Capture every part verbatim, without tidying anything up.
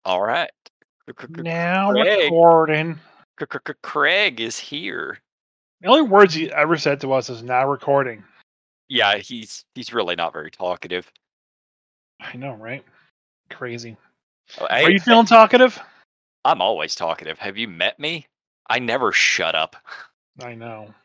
All right. Now Craig, recording. Craig is here. The only words he ever said to us is now recording. Yeah, he's he's really not very talkative. I know, right? Crazy. Oh, Are I, you feeling talkative? I'm always talkative. Have you met me? I never shut up. I know.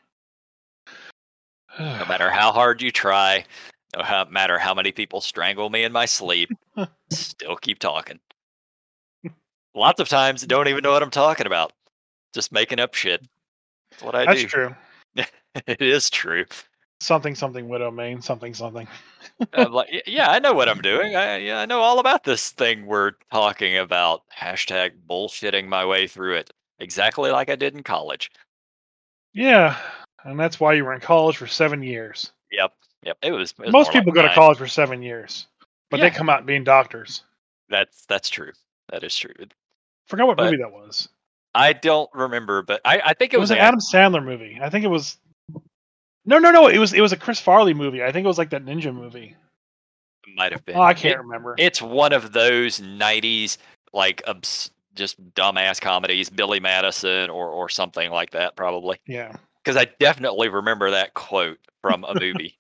No matter how hard you try, no how, matter how many people strangle me in my sleep, still keep talking. Lots of times, don't even know what I'm talking about. Just making up shit. That's what I That's do. true. It is true. Something, something, widow main, something, something. I'm like, "Y- yeah, I know what I'm doing. I yeah, I know all about this thing we're talking about. Hashtag bullshitting my way through it. Exactly like I did in college. Yeah, and that's why you were in college for seven years. Yep. Yep. It was it was Most more like people go to nine. college for seven years, but they Yeah, come out being doctors. that's that's true. That is true. Forgot what But movie that was. I don't remember, but I, I think it It was was an an Adam Sandler movie. I think it was. No, no, no. It was. It was a Chris Farley movie. I think it was like that ninja movie. might have Oh, been. I It can't remember. it's one of those nineties like obs- just dumbass comedies, Billy Madison or or something like that probably. Yeah. Because I definitely remember that quote from a movie.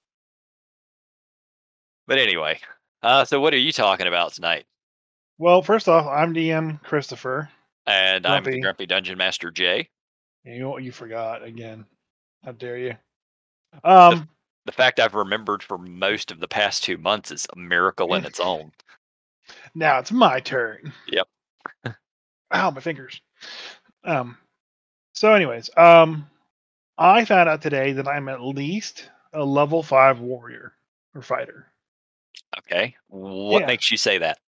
But anyway, uh, so what are you talking about tonight? Well, first off, I'm D M Christopher. And I'm the Grumpy. Grumpy Dungeon Master Jay. You you forgot again. How dare you? The Um, the fact I've remembered for most of the past two months is a miracle in its own. now it's my turn. Yep. Ow, my fingers. Um. So, anyways, um, I found out today that I'm at least a level five warrior or fighter. Okay. What Yeah. makes you say that?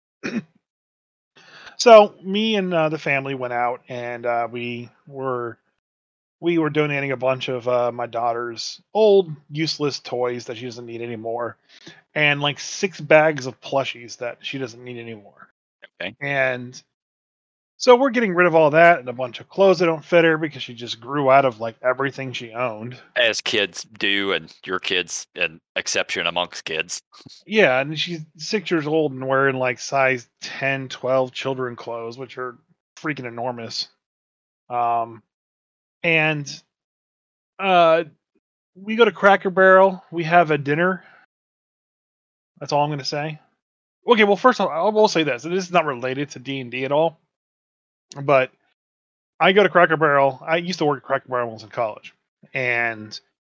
So me and uh, the family went out and uh, we were we were donating a bunch of uh, my daughter's old useless toys that she doesn't need anymore, and like six bags of plushies that she doesn't need anymore. Okay. And so we're getting rid of all that and a bunch of clothes that don't fit her because she just grew out of like everything she owned. As kids do, and your kids an exception amongst kids. Yeah, and she's six years old and wearing like size ten, twelve children clothes, which are freaking enormous. Um, and uh, we go to Cracker Barrel. We have a dinner. That's all I'm going to say. Okay, well, first all, I will say this. This is not related to D and D at all, but I go to Cracker Barrel. I used to work at Cracker Barrel when I was in college, and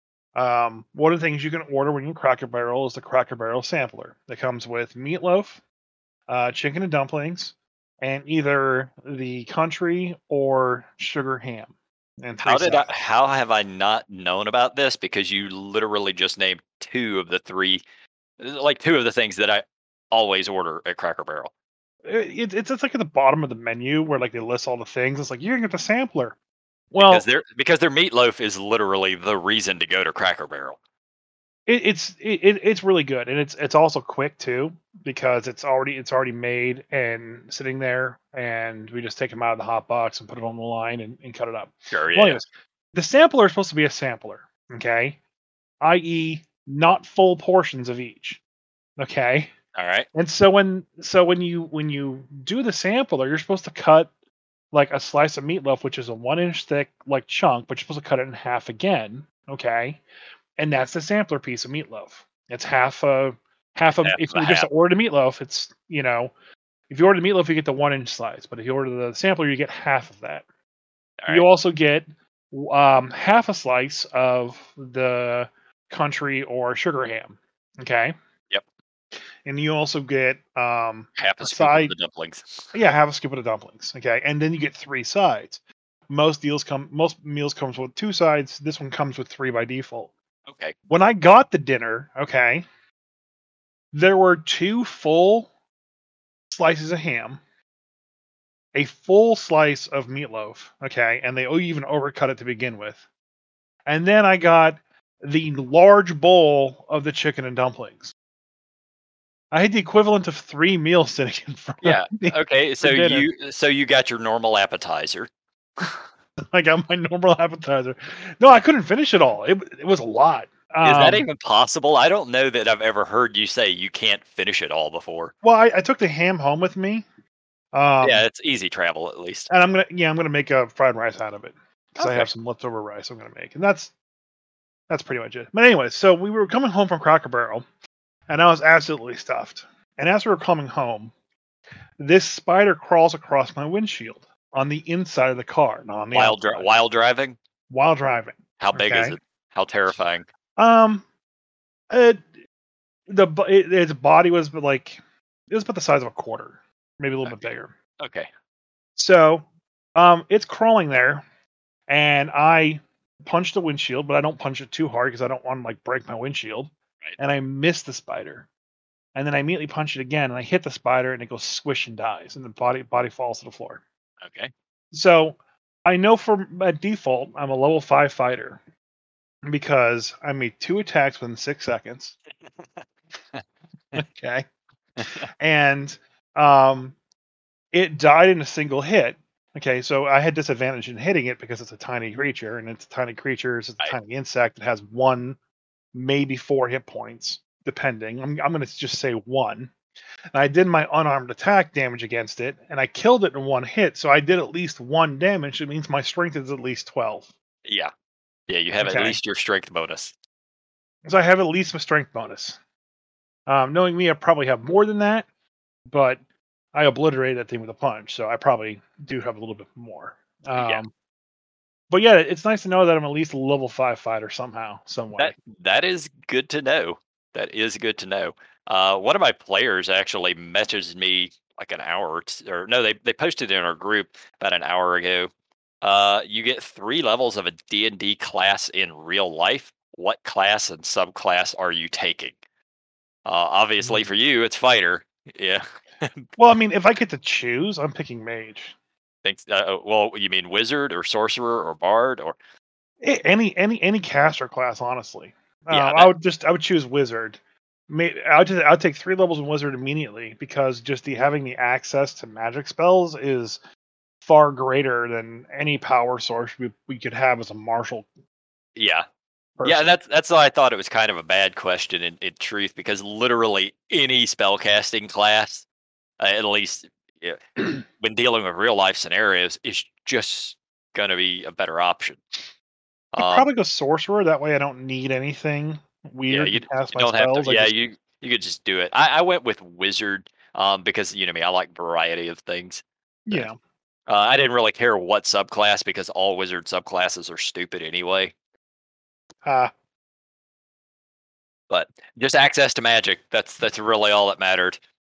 um, one of the things you can order when you Cracker Barrel is the Cracker Barrel sampler that comes with meatloaf, uh, chicken and dumplings, and either the country or sugar ham, and three How did I sides. how have I not known about this? Because you literally just named two of the three like two of the things that I always order at Cracker Barrel. It, it's it's like at the bottom of the menu where like they list all the things. It's like you're gonna get the sampler. Because Well, their because their meatloaf is literally the reason to go to Cracker Barrel. it, it's it, it- it's really good, and it's it's also quick too because it's already it's already made and sitting there, and we just take them out of the hot box and put it on the line and, and cut it up. Sure, Well, yeah. anyways, the sampler is supposed to be a sampler, okay, i e, not full portions of each, okay. Alright. And so when so when you when you do the sampler, you're supposed to cut like a slice of meatloaf, which is a one inch thick like chunk, but you're supposed to cut it in half again, okay? And that's the sampler piece of meatloaf. It's half a half a. Half If of you a were just to half. order the meatloaf, it's you know, if you order the meatloaf, you get the one inch slice, but if you order the sampler, you get half of that. You Alright. also get um, half a slice of the country or sugar ham, okay, Yep. and you also get um, Half a a scoop of side. the dumplings. Yeah, half a scoop of the dumplings, okay, and then you get three sides. Most deals come. Most meals comes with two sides. This one comes with three by default. Okay. When I got the dinner, okay, there were two full slices of ham, a full slice of meatloaf, okay, and they even overcut it to begin with. And then I got the large bowl of the chicken and dumplings. I had the equivalent of three meals sitting in front of Yeah. me Okay, for so dinner. you so you got your normal appetizer. I got my normal appetizer. No, I couldn't finish it all. It, it was a lot. Is that Um, even possible? I don't know that I've ever heard you say you can't finish it all before. well, I, I took the ham home with me, Um, Yeah, it's easy travel at least. and I'm gonna yeah, I'm gonna make a fried rice out of it because I Okay. have some leftover rice I'm gonna make, and that's that's pretty much it. But anyway, so we were coming home from Cracker Barrel, and I was absolutely stuffed. And as we were coming home, this spider crawls across my windshield on the inside of the car, not on the While dri- outside, while driving, while driving. how big is Okay. it? How terrifying? Um, it, the bo- it, its body was like it was about the size of a quarter, maybe a little bit Okay. bigger. Okay. So, um, it's crawling there, and I punch the windshield, but I don't punch it too hard because I don't want to like break my windshield. Right. And I miss the spider, and then I immediately punch it again, and I hit the spider, and it goes squish and dies, and the body body falls to the floor. Okay. So I know for by default I'm a level five fighter because I made two attacks within six seconds. Okay, and um, it died in a single hit. Okay, so I had disadvantage in hitting it because it's a tiny creature, and it's a tiny creature. It's a Right. tiny insect that has one, maybe four hit points, depending. I'm, I'm going to just say one. And I did my unarmed attack damage against it, and I killed it in one hit. So I did at least one damage. It means my strength is at least twelve. Yeah. Yeah, you have at Okay, least your strength bonus. so I have at least a strength bonus. Um, knowing me, I probably have more than that, but I obliterated that thing with a punch, so I probably do have a little bit more. Yeah. Um, but yeah, it's nice to know that I'm at least a level five fighter somehow, some That way. that is good to know. That is good to know. Uh, one of my players actually messaged me like an hour or, t- or no, they they posted it in our group about an hour ago. Uh, you get three levels of a D and D class in real life. What class and subclass are you taking? Uh, obviously, Mm. for you, it's fighter. Yeah. Well, I mean, if I get to choose, I'm picking mage. Thanks. Uh, uh, well, you mean wizard or sorcerer or bard or A- Any any any caster class, honestly. yeah, Um, I that would just I would choose wizard. May, I would just I would take three levels in wizard immediately because just the having the access to magic spells is far greater than any power source we, we could have as a martial yeah. Yeah, person. that's that's why I thought it was kind of a bad question in, in truth, because literally any spellcasting class, uh, at least yeah, when dealing with real life scenarios, is just going to be a better option. I'd Um, probably go sorcerer. That way, I don't need anything yeah, weird you to d- cast you my don't have to. spells. I Yeah, just you you could just do it. I, I went with wizard um, because you know me, I like variety of things. So, yeah. uh, I didn't really care what subclass because all wizard subclasses are stupid anyway. Uh, But just access to magic. That's that's really all that mattered.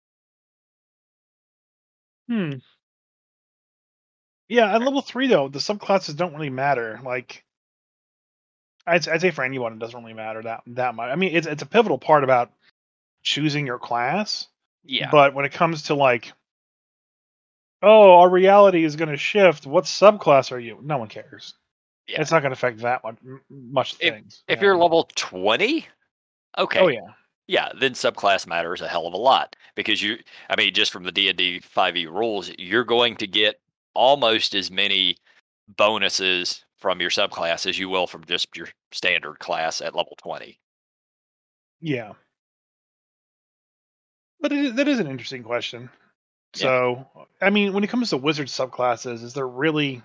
hmm. Yeah, at level three though, the subclasses don't really matter. Like I'd, I'd say for anyone, it doesn't really matter that that much. I mean, it's it's a pivotal part about choosing your class, Yeah, but when it comes to like, oh, our reality is going to shift. What subclass are you? No one cares. yeah. It's not going to affect that much much If things. You if know? you're level twenty, Oh okay. yeah, Yeah, then subclass matters a hell of a lot because you I mean just from the D and D five e rules, you're going to get almost as many bonuses from your subclass as you will from just your standard class at level twenty. yeah. But it, is- that is an interesting question. Yeah. So, I mean, when it comes to wizard subclasses, is there really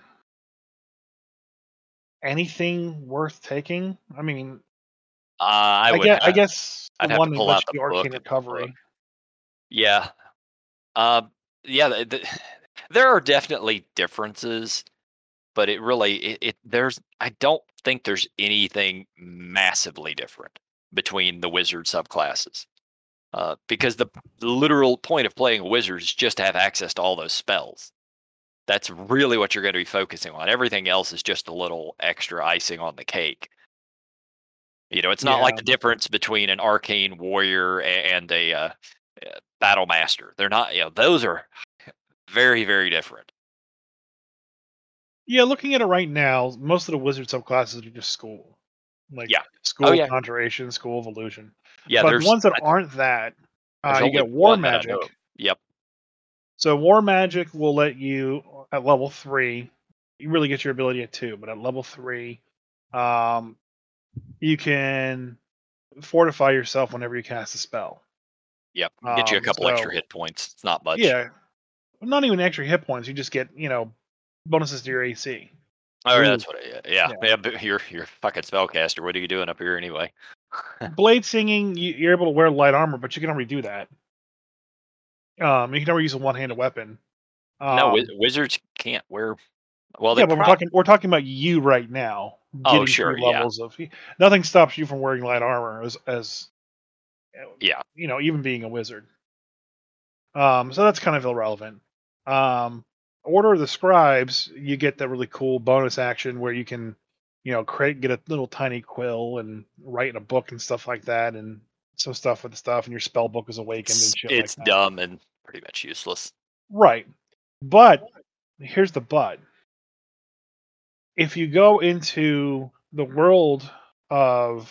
anything worth taking? I mean, Uh, I I would guess I have guess the I'd have to one that pull lets out the you do book arcane and look. recovery. Yeah. Um yeah, the, the, there are definitely differences, but it really it, it there's I don't think there's anything massively different between the wizard subclasses. Uh, because the literal point of playing a wizard is just to have access to all those spells. That's really what you're going to be focusing on. Everything else is just a little extra icing on the cake. You know, it's not like Yeah. the difference between an arcane warrior a- and a uh, uh, battle master. They're not. You know, those are very, very different. Yeah, looking at it right now, most of the wizard subclasses are just school. Like Yeah. Oh school of yeah. conjuration, school of illusion. Yeah. But the There's ones that I, aren't that, uh, there's you only get war one that I know of. magic. Yep. So war magic will let you at level three, you really get your ability at two, but at level three, um, you can fortify yourself whenever you cast a spell. Yep. Get you a Um, couple extra so hit points. It's not much. yeah, not even extra hit points. You just get, you know, bonuses to your A C. Oh, Ooh, that's what. I, yeah, yeah. yeah. But you're you're a fucking spellcaster. What are you doing up here anyway? Blade singing, you, you're able to wear light armor, but you can only do that. Um, you can never use a one-handed weapon. No, wiz- Um, wizards can't wear. Well, they yeah, but we're prop. talking we're talking about you right now Oh, getting sure. through Yeah, levels of. Nothing stops you from wearing light armor as as yeah. you know, even being a wizard. Um, so that's kind of irrelevant. Um, Order of the Scribes, you get that really cool bonus action where you can, you know, create get a little tiny quill and write in a book and stuff like that, and some stuff with the stuff, and your spell book is awakened It's and shit like it's that. dumb and pretty much useless. Right. But here's the but. If you go into the world of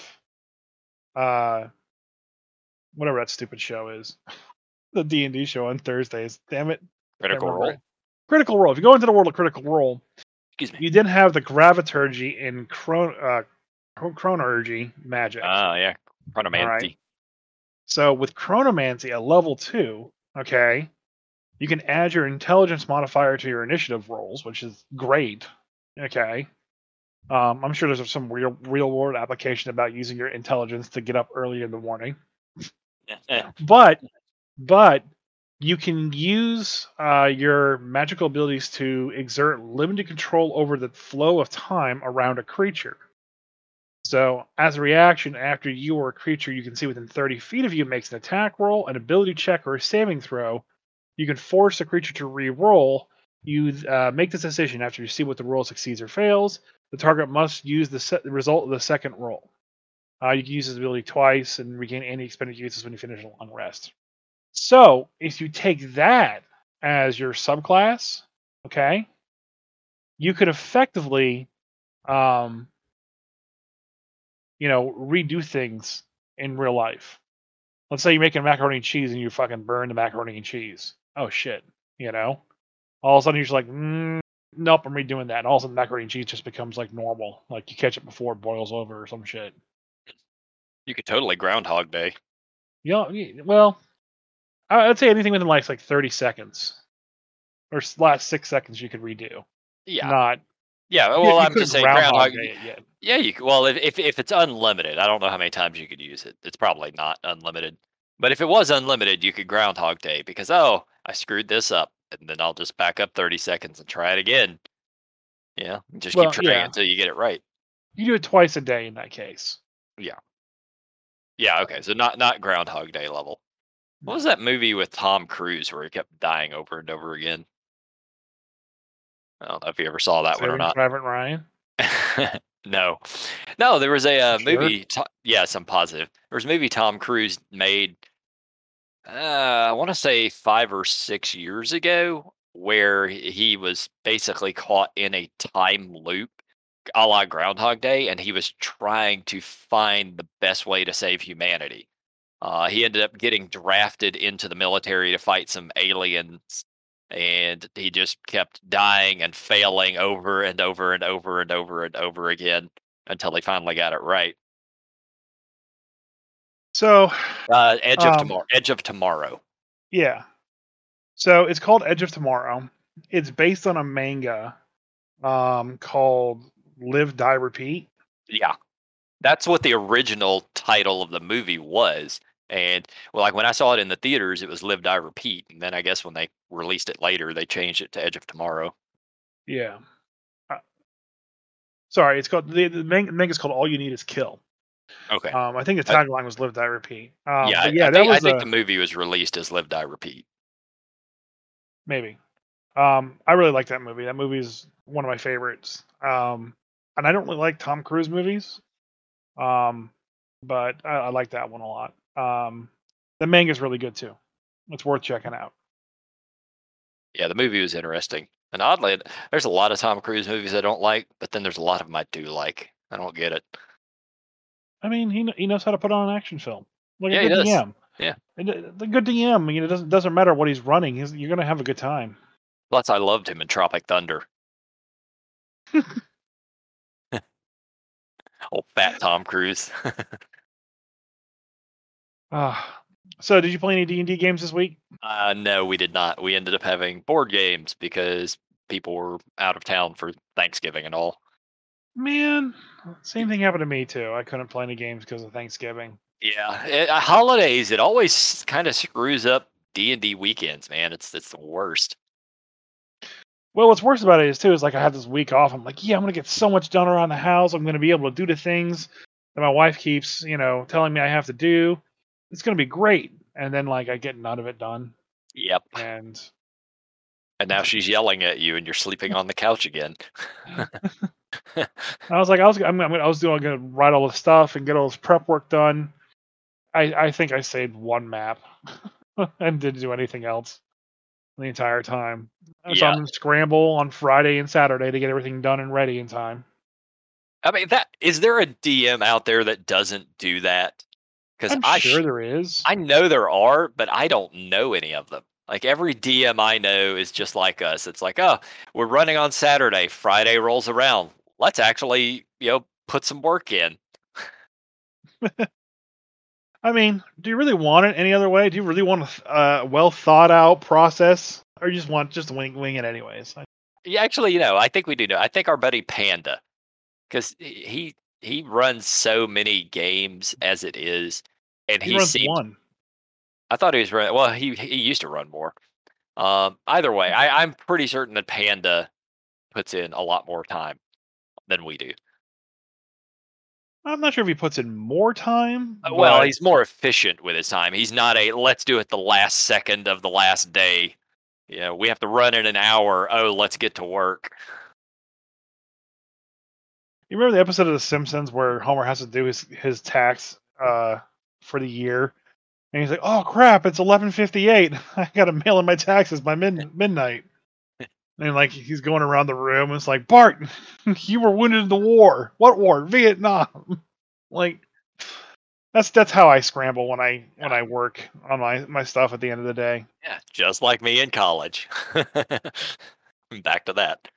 uh whatever that stupid show is, the D and D show on Thursdays, damn it, can't Critical remember role. it. Critical Role. If you go into the world of Critical Role, Excuse me. you then have the Graviturgy and chron- uh, chron- Chronorgy magic. Ah, yeah. All right. Chronomancy. So with Chronomancy at level two, okay, you can add your intelligence modifier to your initiative rolls, which is great. Okay. Um, I'm sure there's some real real world application about using your intelligence to get up early in the morning. Yeah. eh. But but you can use uh, your magical abilities to exert limited control over the flow of time around a creature. So, as a reaction, after you or a creature you can see within thirty feet of you makes an attack roll, an ability check, or a saving throw, you can force the creature to re-roll. You uh, make this decision after you see what the roll succeeds or fails. The target must use the, se- the result of the second roll. Uh, you can use this ability twice and regain any expended uses when you finish a long rest. So, if you take that as your subclass, okay, you could effectively, um, you know, redo things in real life. Let's say you're making macaroni and cheese and you fucking burn the macaroni and cheese. Oh shit, you know? All of a sudden you're just like, mm, nope, I'm redoing that. And all of a sudden macaroni and cheese just becomes like normal. Like you catch it before it boils over or some shit. You could totally Groundhog Day. You know, y- well, I- I'd say anything within like like thirty seconds or s- last six seconds you could redo. Yeah. Not Yeah. you, Well, you I'm couldn't just saying groundhog Groundhog. day it yet. Yeah. You. c- Well, if, if if it's unlimited, I don't know how many times you could use it. It's probably not unlimited. But if it was unlimited, you could Groundhog Day because oh, I screwed this up, and then I'll just back up thirty seconds and try it again. Yeah. Just keep Well, trying yeah, until you get it right. you do it twice a day in that case. Yeah. Yeah. Okay. So not not Groundhog Day level. What No. was that movie with Tom Cruise where he kept dying over and over again? I don't know if you ever saw that one or Saving not. Private Ryan. No. No, there was a, You uh, sure? movie to yes, I'm positive. There was a movie Tom Cruise made, uh, I wanna say five or six years ago, where he he was basically caught in a time loop, a la Groundhog Day, and he was trying to find the best way to save humanity. Uh, he ended up getting drafted into the military to fight some aliens, and he just kept dying and failing over and over and over and over and over again until they finally got it right. So, Uh, Edge of um, Tomorrow. Edge of Tomorrow. yeah. So it's called Edge of Tomorrow. It's based on a manga um, called Live Die Repeat. Yeah, that's what the original title of the movie was. And well, like when I saw it in the theaters, it was Live Die Repeat, and then I guess when they released it later, they changed it to Edge of Tomorrow. Yeah. Uh, sorry, it's called the, the man- manga's called All You Need Is Kill. Okay. Um, I think the I, tagline was Live Die Repeat. Um, yeah, but I, I yeah, that think I was think the a movie was released as Live Die Repeat. maybe. Um, I really like that movie. That movie is one of my favorites. Um, and I don't really like Tom Cruise movies. Um, but I, I like that one a lot. Um, the manga's really good too. It's worth checking out. Yeah, the movie was interesting. And oddly, there's a lot of Tom Cruise movies I don't like, but then there's a lot of them I do like. I don't get it. I mean, he kn- he knows how to put on an action film, like a Yeah, he good does. D M. Yeah. And the the good D M, I mean, it doesn't doesn't matter what he's running. He's, you're gonna have a good time. Plus, I loved him in Tropic Thunder. Old fat Tom Cruise. Ah, So, did you play any D and D games this week? Uh, no, we did not. We ended up having board games because people were out of town for Thanksgiving and all. Man, same thing happened to me too. I couldn't play any games because of Thanksgiving. Yeah, it, uh, holidays it always kind of screws up D and D weekends, man. It's it's the worst. Well, what's worse about it is too is like I have this week off. I'm like, yeah, I'm gonna get so much done around the house. I'm gonna be able to do the things that my wife keeps, you know, telling me I have to do. It's gonna be great. And then like I get none of it done. Yep. And And now she's yelling at you, and you're sleeping on the couch again. I was like, I was, I'm, I'm, I was doing, gonna write all the stuff and get all this prep work done. I, I think I saved one map and didn't do anything else the entire time. So Yeah, I'm gonna scramble on Friday and Saturday to get everything done and ready in time. I mean that is there a D M out there that doesn't do that? Because I'm I sure sh- there is. I know there are, but I don't know any of them. Like every D M I know is just like us. It's like, oh, we're running on Saturday. Friday rolls around. Let's actually, you know, put some work in. I mean, do you really want it any other way? Do you really want a uh, well thought out process, or you just want just to wing wing it anyways? Like, Yeah, actually, you know, I think we do know. I think our buddy Panda, because he he runs so many games as it is, and he he runs seems. one. I thought he was running. Well, he he used to run more. Um, either way, I, I'm pretty certain that Panda puts in a lot more time than we do. I'm not sure if he puts in more time, Uh, Well, but he's more efficient with his time. He's not a let's do it the last second of the last day. You know, we have to run in an hour. Oh, let's get to work. you remember the episode of The Simpsons where Homer has to do his his tax uh, for the year, and he's like, "Oh crap, it's eleven fifty-eight. I got to mail in my taxes by mid- midnight." And like he's going around the room, and it's like, "Bart, you were wounded in the war. What war? Vietnam." Like that's that's how I scramble when I when I work on my my stuff at the end of the day. Yeah, just like me in college. Back to that.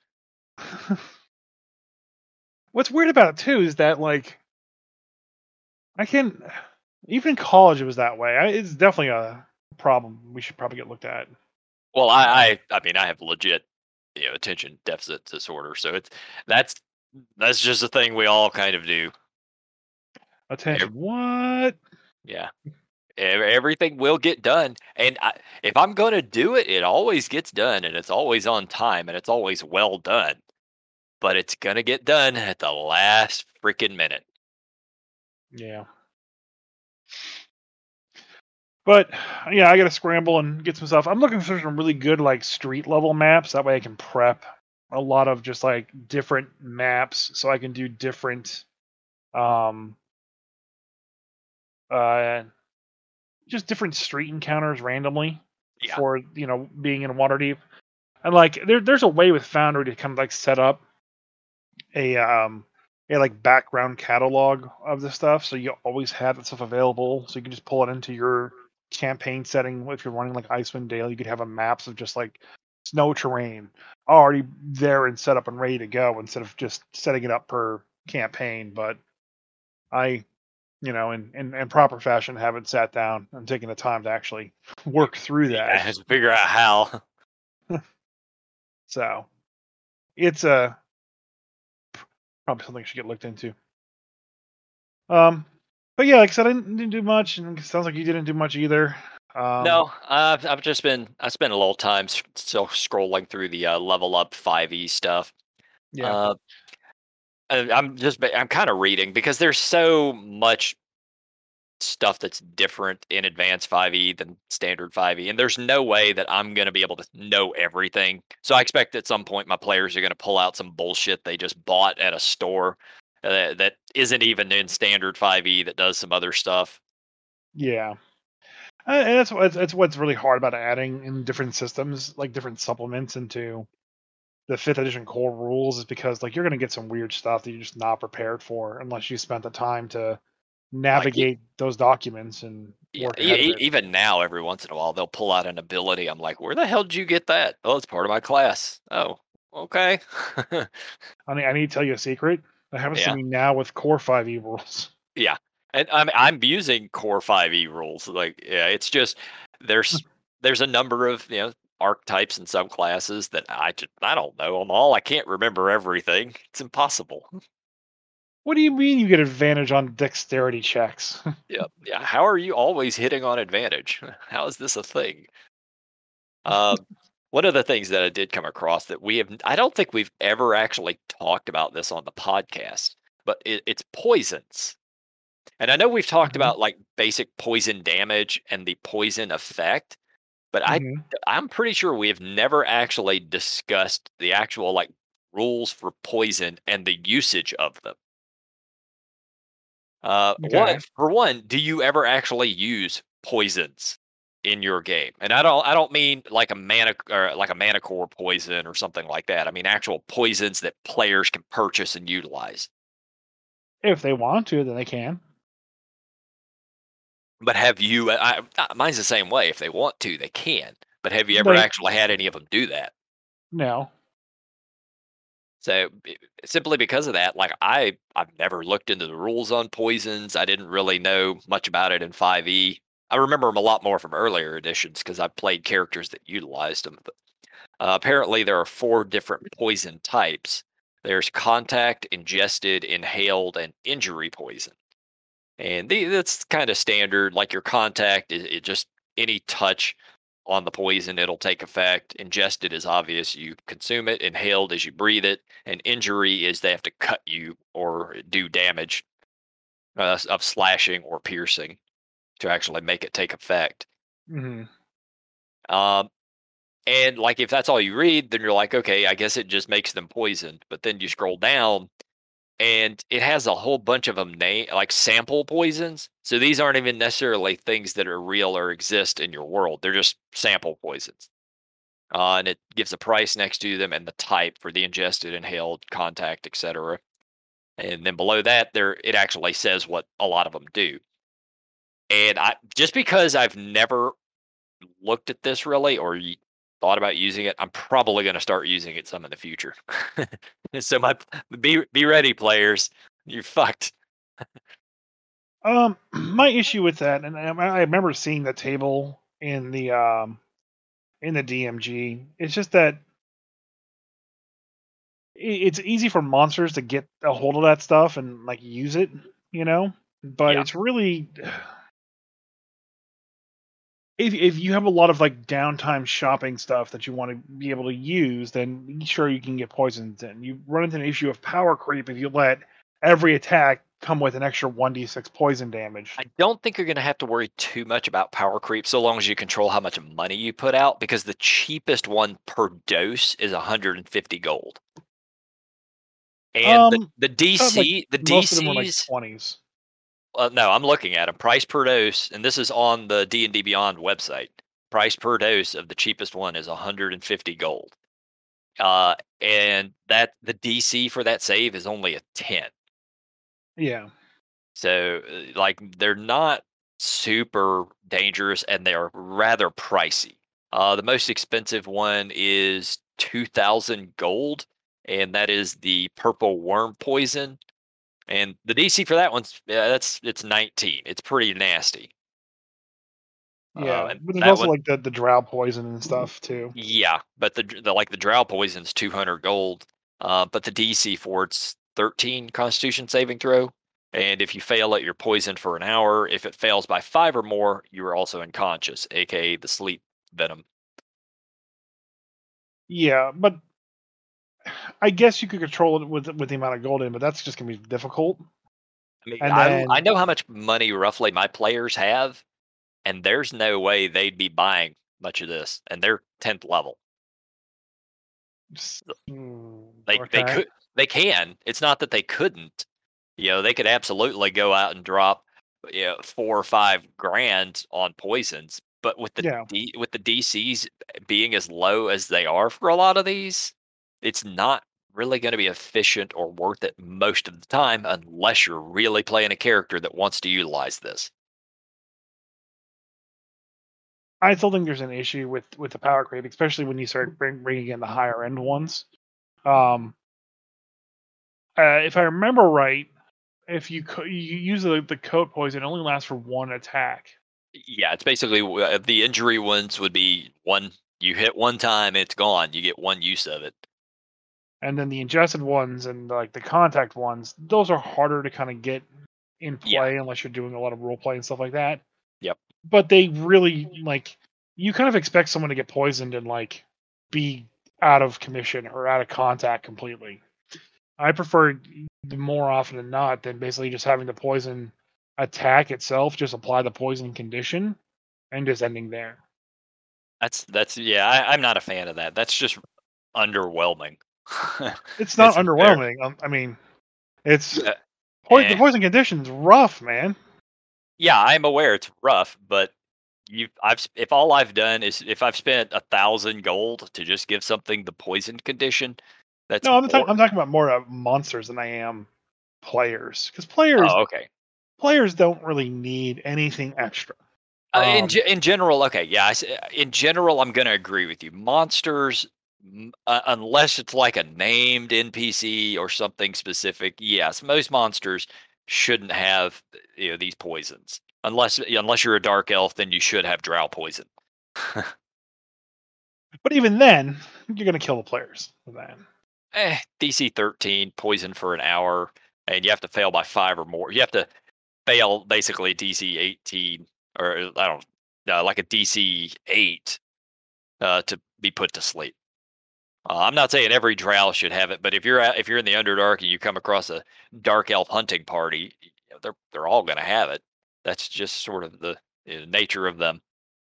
What's weird about it too is that like I can even in college it was that way. I, it's definitely a problem we should probably get looked at. Well, I, Um, I, I mean, I have legit, you know, attention deficit disorder. So it's that's that's just a thing we all kind of do. attention. Ev- What? Yeah, ev- everything will get done, and I, if I'm going to do it, it always gets done, and it's always on time, and it's always well done. But it's gonna get done at the last freaking minute. Yeah. But yeah, I got to scramble and get some stuff. I'm looking for some really good like street level maps. That way I can prep a lot of just like different maps so I can do different um uh just different street encounters randomly Yeah, for, you know, being in Waterdeep. And like there there's a way with Foundry to kind of like set up a um a like background catalog of the stuff so you always have that stuff available so you can just pull it into your campaign setting. If you're running like Icewind Dale, you could have a maps of just like snow terrain already there and set up and ready to go instead of just setting it up per campaign. But I, you know, in, in, in proper fashion haven't sat down and taken the time to actually work through yeah. I that. have to figure out how. So it's a probably something I should get looked into. Um, but yeah, like I said, I didn't, didn't do much, and it sounds like you didn't do much either. Um, No, I've I've just been I spent a little time s- still scrolling through the uh, level up five E stuff. yeah, Uh, and I'm just ba- I'm kind of reading because there's so much stuff that's different in advanced five E than standard five E, and there's no way that I'm going to be able to know everything. So I expect at some point my players are going to pull out some bullshit they just bought at a store uh, that isn't even in standard five E that does some other stuff. yeah, Uh, and that's what's that's what's really hard about adding in different systems, like different supplements into the fifth edition core rules, is because like you're gonna get some weird stuff that you're just not prepared for unless you spent the time to Like e- navigate those documents and yeah, work e- ahead of e- it. even now, every once in a while they'll pull out an ability. I'm like, where the hell did you get that? Oh, it's part of my class. Oh, okay. I mean, I need to tell you a secret that happens to Yeah, me now with core five E rules. yeah. And I'm I'm using Core five E rules. Like, yeah, it's just there's there's a number of you know archetypes and subclasses that I just I don't know them all. I can't remember everything. It's impossible. What do you mean you get advantage on dexterity checks? Yep. Yeah. How are you always hitting on advantage? How is this a thing? Um, one of the things that I did come across that we have, I don't think we've ever actually talked about this on the podcast, but it, it's poisons. And I know we've talked hmm about like basic poison damage and the poison effect, but I hmm I'm pretty sure we have never actually discussed the actual like rules for poison and the usage of them. Uh, Okay. what for one, do you ever actually use poisons in your game? And I don't I don't mean like a mana or like a mana core poison or something like that. I mean actual poisons that players can purchase and utilize. If they want to, then they can. But have you? I, I- mine's the same way. If they want to, they can. But have you ever They actually had any of them do that? no. So b- simply because of that, like I I've never looked into the rules on poisons. I didn't really know much about it in five E. I remember them a lot more from earlier editions because I played characters that utilized them. But uh, apparently, there are four different poison types. There's contact, ingested, inhaled, and injury poison. And the, that's kind of standard. Like your contact is it just any touch on the poison, it'll take effect. Ingested is obvious. You consume it. Inhaled is you breathe it. And injury is they have to cut you or do damage uh, of slashing or piercing to actually make it take effect. hmm Um, and like if that's all you read, then you're like, okay, I guess it just makes them poisoned. But then you scroll down and it has a whole bunch of them name like sample poisons. So these aren't even necessarily things that are real or exist in your world. They're just sample poisons. Uh, and it gives a price next to them and the type for the ingested, inhaled, contact, et cetera. And then below that, there it actually says what a lot of them do. And I just because I've never looked at this really or y- thought about using it, I'm probably going to start using it some in the future. So my be be ready, players. You're fucked. Um, my issue with that, and I, I remember seeing the table in the um in the D M G. It's just that i- it's easy for monsters to get a hold of that stuff and like use it, you know. But Yeah. it's really if if you have a lot of like downtime shopping stuff that you want to be able to use, then sure you can get poisons in. You run into an issue of power creep if you let every attack come with an extra one d six poison damage. I don't think you're going to have to worry too much about power creep so long as you control how much money you put out because the cheapest one per dose is one hundred fifty gold. And the, Um, the thought like D C, the most of them were like D Cs, twenties. uh, no, I'm looking at them. Price per dose, and this is on the D and D Beyond website. Price per dose of the cheapest one is one hundred fifty gold. Uh, and that the D C for that save is only a ten. Yeah. So, uh, like, they're not super dangerous and they're rather pricey. Uh, the most expensive one is two thousand gold, and that is the purple worm poison. And the D C for that one's yeah, that's it's nineteen. It's pretty nasty. Uh, Yeah, and but there's that also one, like the the drow poison and stuff too. yeah, but the, dr- the like the drow poison's two hundred gold. Uh, but the D C for it's thirteen Constitution saving throw. And if you fail it, you're poisoned for an hour. If it fails by five or more, you are also unconscious, aka the sleep venom. Yeah, but I guess you could control it with with the amount of gold in, but that's just gonna be difficult. I mean, And I I then know how much money roughly my players have, and there's no way they'd be buying much of this, and they're tenth level. s- mm, They they okay, could they can. It's not that they couldn't. You know, they could absolutely go out and drop, you know, four or five grand on poisons, but with the yeah, D with the D Cs being as low as they are for a lot of these, it's not really gonna be efficient or worth it most of the time unless you're really playing a character that wants to utilize this. I still think there's an issue with with the power creep, especially when you start bring, bringing in the higher end ones. Um, uh, if I remember right, if you co- you use the, the coat poison, it only lasts for one attack. Yeah, it's basically uh, the injury ones would be one. You hit one time, it's gone. You get one use of it. And then the ingested ones and like the contact ones, those are harder to kind of get in Yeah. play unless you're doing a lot of role play and stuff like that. Yep. But they really like you kind of expect someone to get poisoned and like be out of commission or out of contact completely. I prefer more often than not than basically just having the poison attack itself, just apply the poison condition and just ending there. That's that's yeah. I, I'm not a fan of that. That's just underwhelming. It's not it's very underwhelming. Um, I mean, it's yeah. po- the Eh. poison condition's rough, man. Yeah, I'm aware it's rough, but you I've s- if all I've done is if I've spent a thousand gold to just give something the poison condition, that's No, I'm talking. more. I'm talking about more of monsters than I am players, because players Oh, okay. players don't really need anything extra. Uh, in Um, ge- in general, okay, yeah. I s- uh, In general, I'm gonna agree with you. Monsters, m- uh, unless it's like a named N P C or something specific, yes, most monsters shouldn't have you know these poisons. Unless unless you're a dark elf, then you should have drow poison. but even then, you're gonna kill the players with that. eh, D C thirteen, poison for an hour, and you have to fail by five or more. You have to fail basically D C eighteen, or uh, I don't uh, like a D C eight uh, to be put to sleep. Uh, I'm not saying every drow should have it, but if you're at, if you're in the Underdark and you come across a dark elf hunting party, you know, they're they're all going to have it. That's just sort of the uh, nature of them.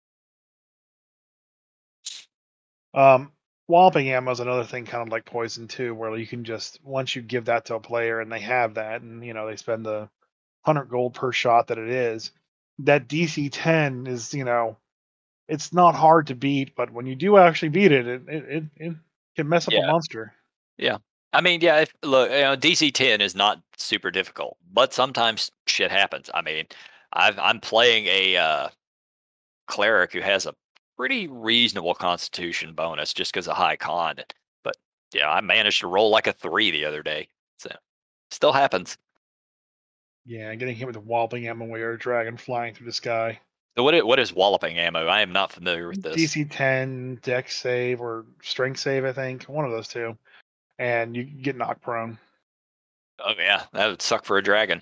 Um, Walloping ammo is another thing, kind of like poison too, where you can just once you give that to a player and they have that, and you know they spend the hundred gold per shot that it is. That D C ten is, you know, it's not hard to beat, but when you do actually beat it, it it, it, it can mess up a Yeah, monster. yeah. I mean, yeah. If, look, you know, D C ten is not super difficult, but sometimes shit happens. I mean, I've I'm playing a uh, cleric who has a pretty reasonable constitution bonus just because of high con. But yeah, I managed to roll like a three the other day. So still happens. Yeah, getting hit with a walloping ammo while you're a dragon flying through the sky. So what is, what is walloping ammo? I am not familiar with this. D C ten, dex save, or strength save, I think. One of those two. And you get knocked prone. Oh yeah, that would suck for a dragon.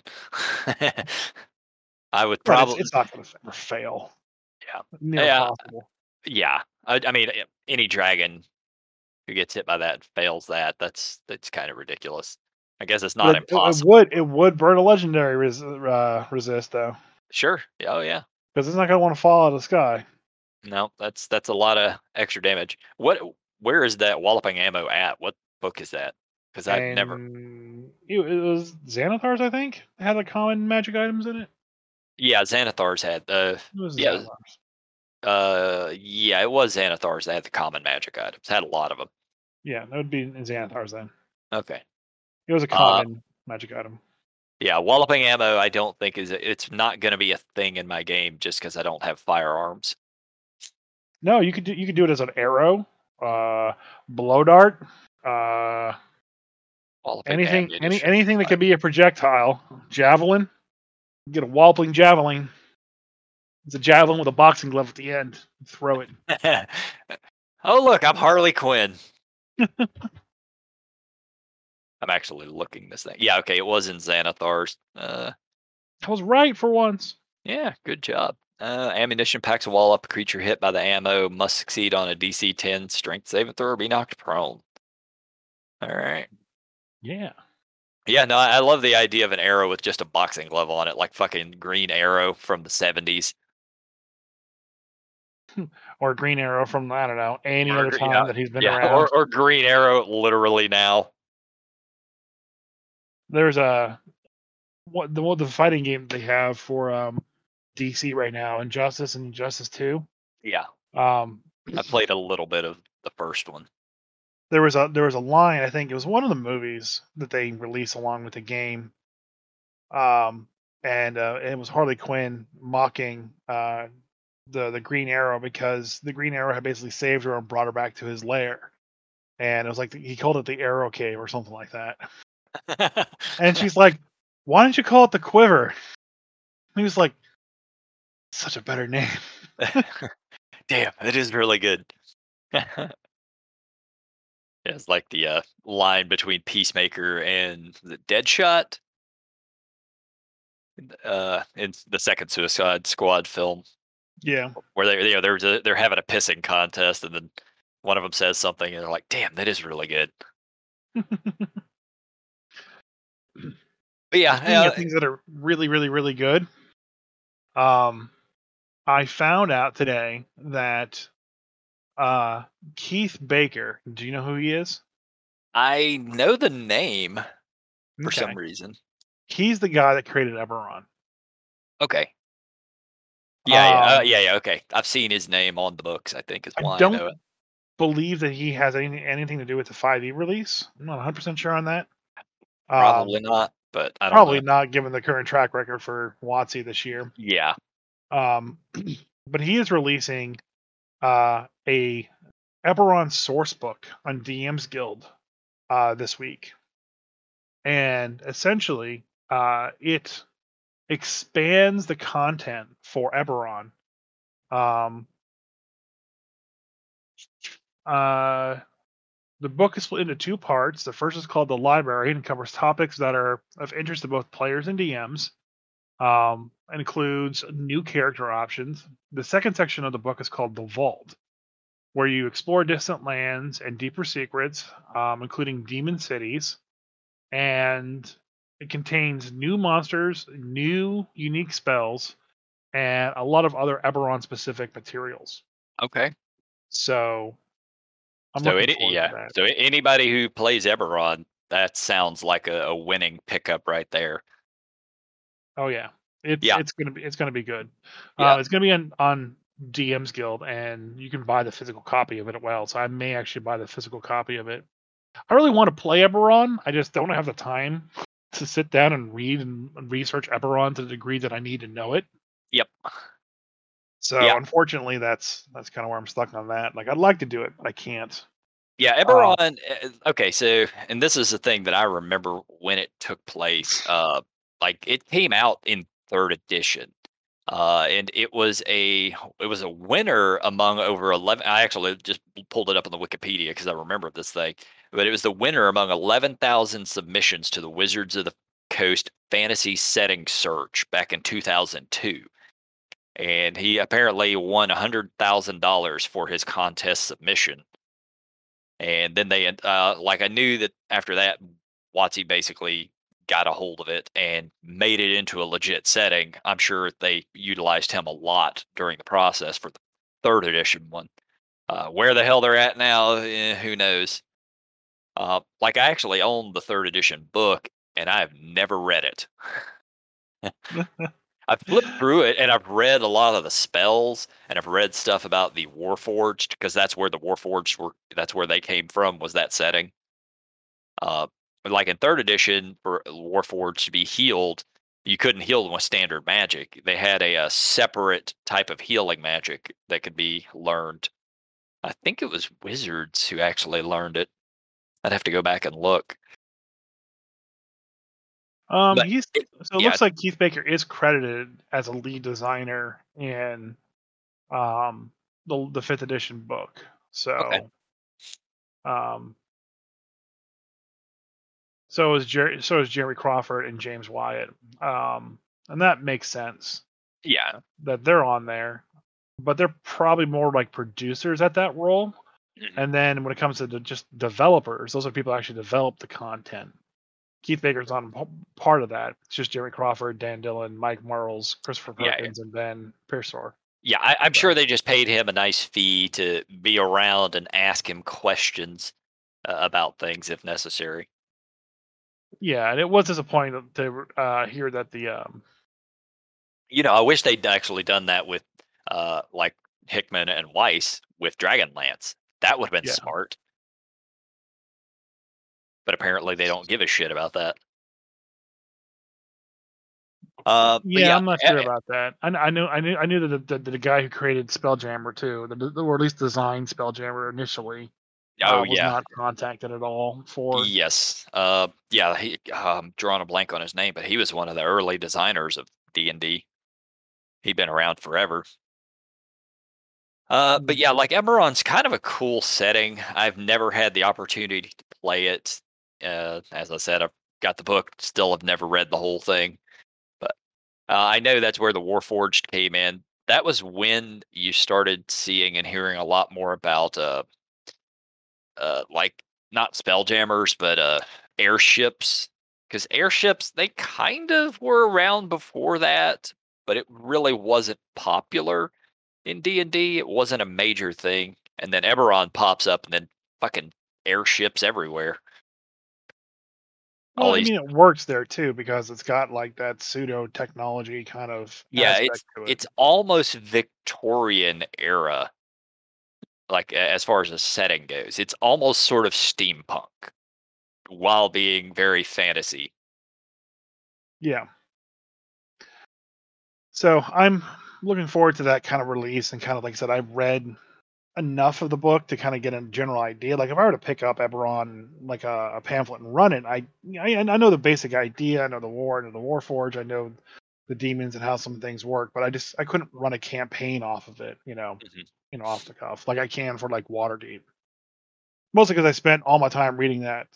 I would But it's probably it's not going to ever fail. yeah Near yeah possible. yeah. I, I mean, eh, any dragon who gets hit by that and fails that that's that's kind of ridiculous. I guess it's not But it, it, it impossible. would it would burn a legendary res, uh, resist though, Sure. Yeah, oh yeah. because it's not going to want to fall out of the sky. No, that's that's a lot of extra damage. What where is that walloping ammo at? What book is that? Because I've never. And it, it was Xanathar's, I think, had the common magic items in it. Yeah, Xanathar's had the. It was Yeah, Xanathar's. uh, yeah, it was Xanathar's that had the common magic items. Had a lot of them. Yeah, that would be in Xanathar's then. Okay. It was a Uh, common magic item. yeah, walloping ammo. I don't think is it's not going to be a thing in my game just because I don't have firearms. No, you could do you could do it as an arrow, uh, blow dart, uh, Walloping anything any ammunition. anything that could be a projectile. Javelin. You get a walloping javelin. It's a javelin with a boxing glove at the end. You throw it. Oh look, I'm Harley Quinn. I'm actually looking this thing. Yeah, okay, it was in Xanathar's. Uh, I was right for once. yeah, good job. Uh, ammunition packs a wall up. A creature hit by the ammo must succeed on a D C ten strength saving throw or be knocked prone. All right. Yeah. Yeah, no, I I love the idea of an arrow with just a boxing glove on it, like fucking Green Arrow from the seventies. Or Green Arrow from, I don't know, any Or, other gr- yeah, time that he's been yeah, around. or, or Green Arrow literally now. There's a what the what the fighting game they have for um D C right now, Injustice and Injustice two. Yeah, Um I played a little bit of the first one. there was a there was a line, I think it was one of the movies that they released along with the game. Um and uh, it was Harley Quinn mocking uh the the Green Arrow because the Green Arrow had basically saved her and brought her back to his lair. And it was like the, he called it the Arrow Cave or something like that. And she's like, why don't you call it the Quiver? He was like, such a better name. Damn, it is really good. Yeah, it's like the uh, line between Peacemaker and the Deadshot uh, in the second Suicide Squad film, Yeah. where they you know they're they're having a pissing contest, and then one of them says something, and they're like, "Damn, that is really good." But yeah, Speaking of uh, things that are really, really, really good, um, I found out today that uh, Keith Baker. Do you know who he is? I know the name for some Okay, reason. he's the guy that created Eberron. Okay, yeah, yeah, uh, Um, yeah, yeah. Okay, I've seen his name on the books. I think is I why I don't know it. believe that he has anything anything to do with the five E release. I'm not one hundred percent sure on that. Um, Probably not, but I don't Probably know. not given the current track record for WotC this year. Yeah. Um, but he is releasing uh, a Eberron source book on D M's Guild uh, this week, and essentially, uh, it expands the content for Eberron. Um, uh, the book is split into two parts. The first is called the Library and covers topics that are of interest to both players and D Ms. Um, includes new character options. The second section of the book is called the Vault, where you explore distant lands and deeper secrets, um, including demon cities, and it contains new monsters, new unique spells, and a lot of other Eberron specific materials. Okay. So I'm So looking any forward to yeah. that. So a- anybody who plays Eberron, that sounds like a, a winning pickup right there. Oh yeah, it's Yeah. it's gonna be it's gonna be good. Uh, Yeah. it's gonna be on on D M's Guild, and you can buy the physical copy of it as well. So I may actually buy the physical copy of it. I really want to play Eberron. I just don't have the time to sit down and read and research Eberron to the degree that I need to know it. Yep. So Yeah. unfortunately, that's that's kind of where I'm stuck on that. Like I'd like to do it, but I can't. Yeah, Uh, Eberron. uh, Okay, so and this is the thing that I remember when it took place. Uh, like it came out in third edition, uh, and it was a it was a winner among over eleven. I actually just pulled it up on the Wikipedia because I remember this thing, but it was the winner among eleven thousand submissions to the Wizards of the Coast Fantasy Setting Search back in two thousand two, and he apparently won a hundred thousand dollars for his contest submission. And then they, uh, like, I knew that after that, WotC basically got a hold of it and made it into a legit setting. I'm sure they utilized him a lot during the process for the third edition one. Uh, where the hell they're at now, eh, who knows? Uh, like, I actually own the third edition book, and I've never read it. I've flipped through it and I've read a lot of the spells and I've read stuff about the Warforged because that's where the Warforged were. That's where they came from. Was that setting? Uh, but like in third edition, for Warforged to be healed, you couldn't heal them with standard magic. They had a, a separate type of healing magic that could be learned. I think it was wizards who actually learned it. I'd have to go back and look. um, But he's it, so it yeah, looks like Keith Baker is credited as a lead designer in um the the fifth edition book. okay, So um, so is Jerry, so is Jerry Crawford and James Wyatt. Um, and that makes sense yeah, that they're on there, but they're probably more like producers at that role. mhm, And then when it comes to the, just developers, those are people who actually develop the content. Keith Baker's on p- part of that. It's just Jerry Crawford, Dan Dillon, Mike Marles, Christopher yeah, yeah. Perkins, and Ben Pearsor. Yeah, I, I'm sure So they just paid him a nice fee to be around and ask him questions uh, about things if necessary. yeah, and it was disappointing to uh, hear that the um, You know, I wish they'd actually done that with, uh, like Hickman and Weiss with Dragonlance. That would have been yeah. smart, but apparently they don't give a shit about that. Uh, but Yeah, yeah, I'm not eh, sure eh, about that. I, I knew I knew I knew that the, the, the guy who created Spelljammer too, the, the, or at least designed Spelljammer initially, Oh uh, was yeah, not contacted at all for. yes. Uh, yeah. He, um, drawing a blank on his name, but he was one of the early designers of D and D. He'd been around forever. Uh, but Mm. yeah, like Eberron's kind of a cool setting. I've never had the opportunity to play it. Uh, as I said, I've got the book. Still, have never read the whole thing. But uh, I know that's where the Warforged came in. That was when you started seeing and hearing a lot more about uh, uh, like not spelljammers, but uh, airships. Because airships, they kind of were around before that, but it really wasn't popular in D and D. It wasn't a major thing. And then Eberron pops up, and then fucking airships everywhere. Well, All I these, mean, it works there too because it's got like that pseudo technology kind of yeah, aspect it's to it. it's almost Victorian era, like a- as far as the setting goes. It's almost sort of steampunk while being very fantasy. Yeah. So I'm looking forward to that kind of release and kind of like I said, I've read enough of the book to kind of get a general idea. Like if I were to pick up Eberron like a, a pamphlet and run it, I, I I know the basic idea. I know the war, I know the Warforge, I know the demons and how some things work, but I just I couldn't run a campaign off of it, you know, Mhm. you know, off the cuff like I can for like Waterdeep. Mostly because I spent all my time reading that.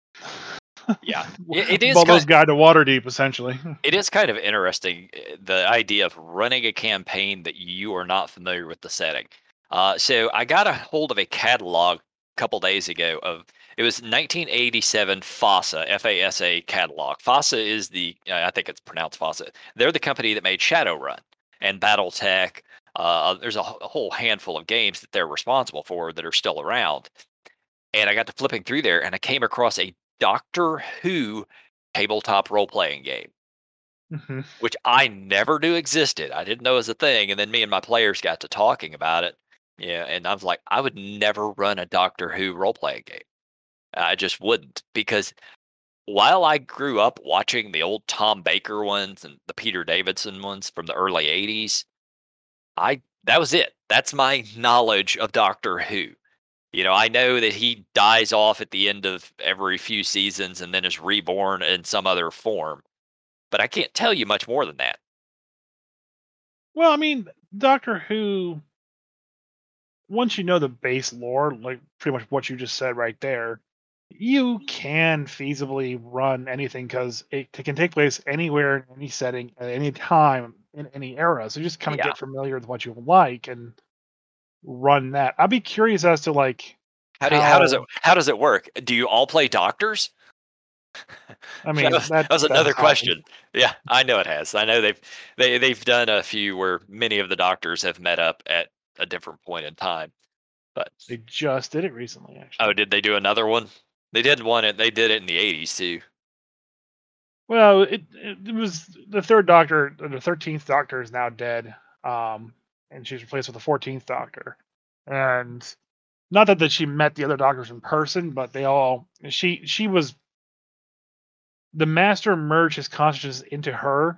Yeah, it, it is kind. Baldur's Guide to Waterdeep, essentially. It is kind of interesting, eh, the idea of running a campaign that you are not familiar with the setting. Uh, so I got a hold of a catalog a couple days ago of it was nineteen eighty-seven FASA F A S A catalog. FASA is the uh, I think it's pronounced FASA. They're the company that made Shadowrun and BattleTech. Uh, there's a, wh- a whole handful of games that they're responsible for that are still around. And I got to flipping through there, and I came across a Doctor Who tabletop role playing game Hmm. which I never knew existed. I didn't know it was a thing, and then me and my players got to talking about it. Yeah, and I was like, I would never run a Doctor Who role playing game. I just wouldn't because while I grew up watching the old Tom Baker ones and the Peter Davidson ones from the early eighties, I that was it. That's my knowledge of Doctor Who. You know, I know that he dies off at the end of every few seasons and then is reborn in some other form, but I can't tell you much more than that. Well, I mean, Doctor Who, once you know the base lore, like pretty much what you just said right there, you can feasibly run anything because it t- can take place anywhere in any setting at any time in any era. So just kind of Yeah. get familiar with what you like and run that. I'd be curious as to like How do you, how does it how. how does it work? Do you all play doctors? I That mean was, that that was that has another happened. question. Yeah, I know it has. I know they've they they've done a few where many of the doctors have met up at a different point in time. But They just did it recently, oh, actually. did they do another one? They did one. It they did it in the eighties too. Well, it, it it was the third Doctor, the thirteenth Doctor is now dead, um, and she's replaced with the fourteenth Doctor. And not that that she met the other Doctors in person, but they all she she was the Master merged his consciousness into her,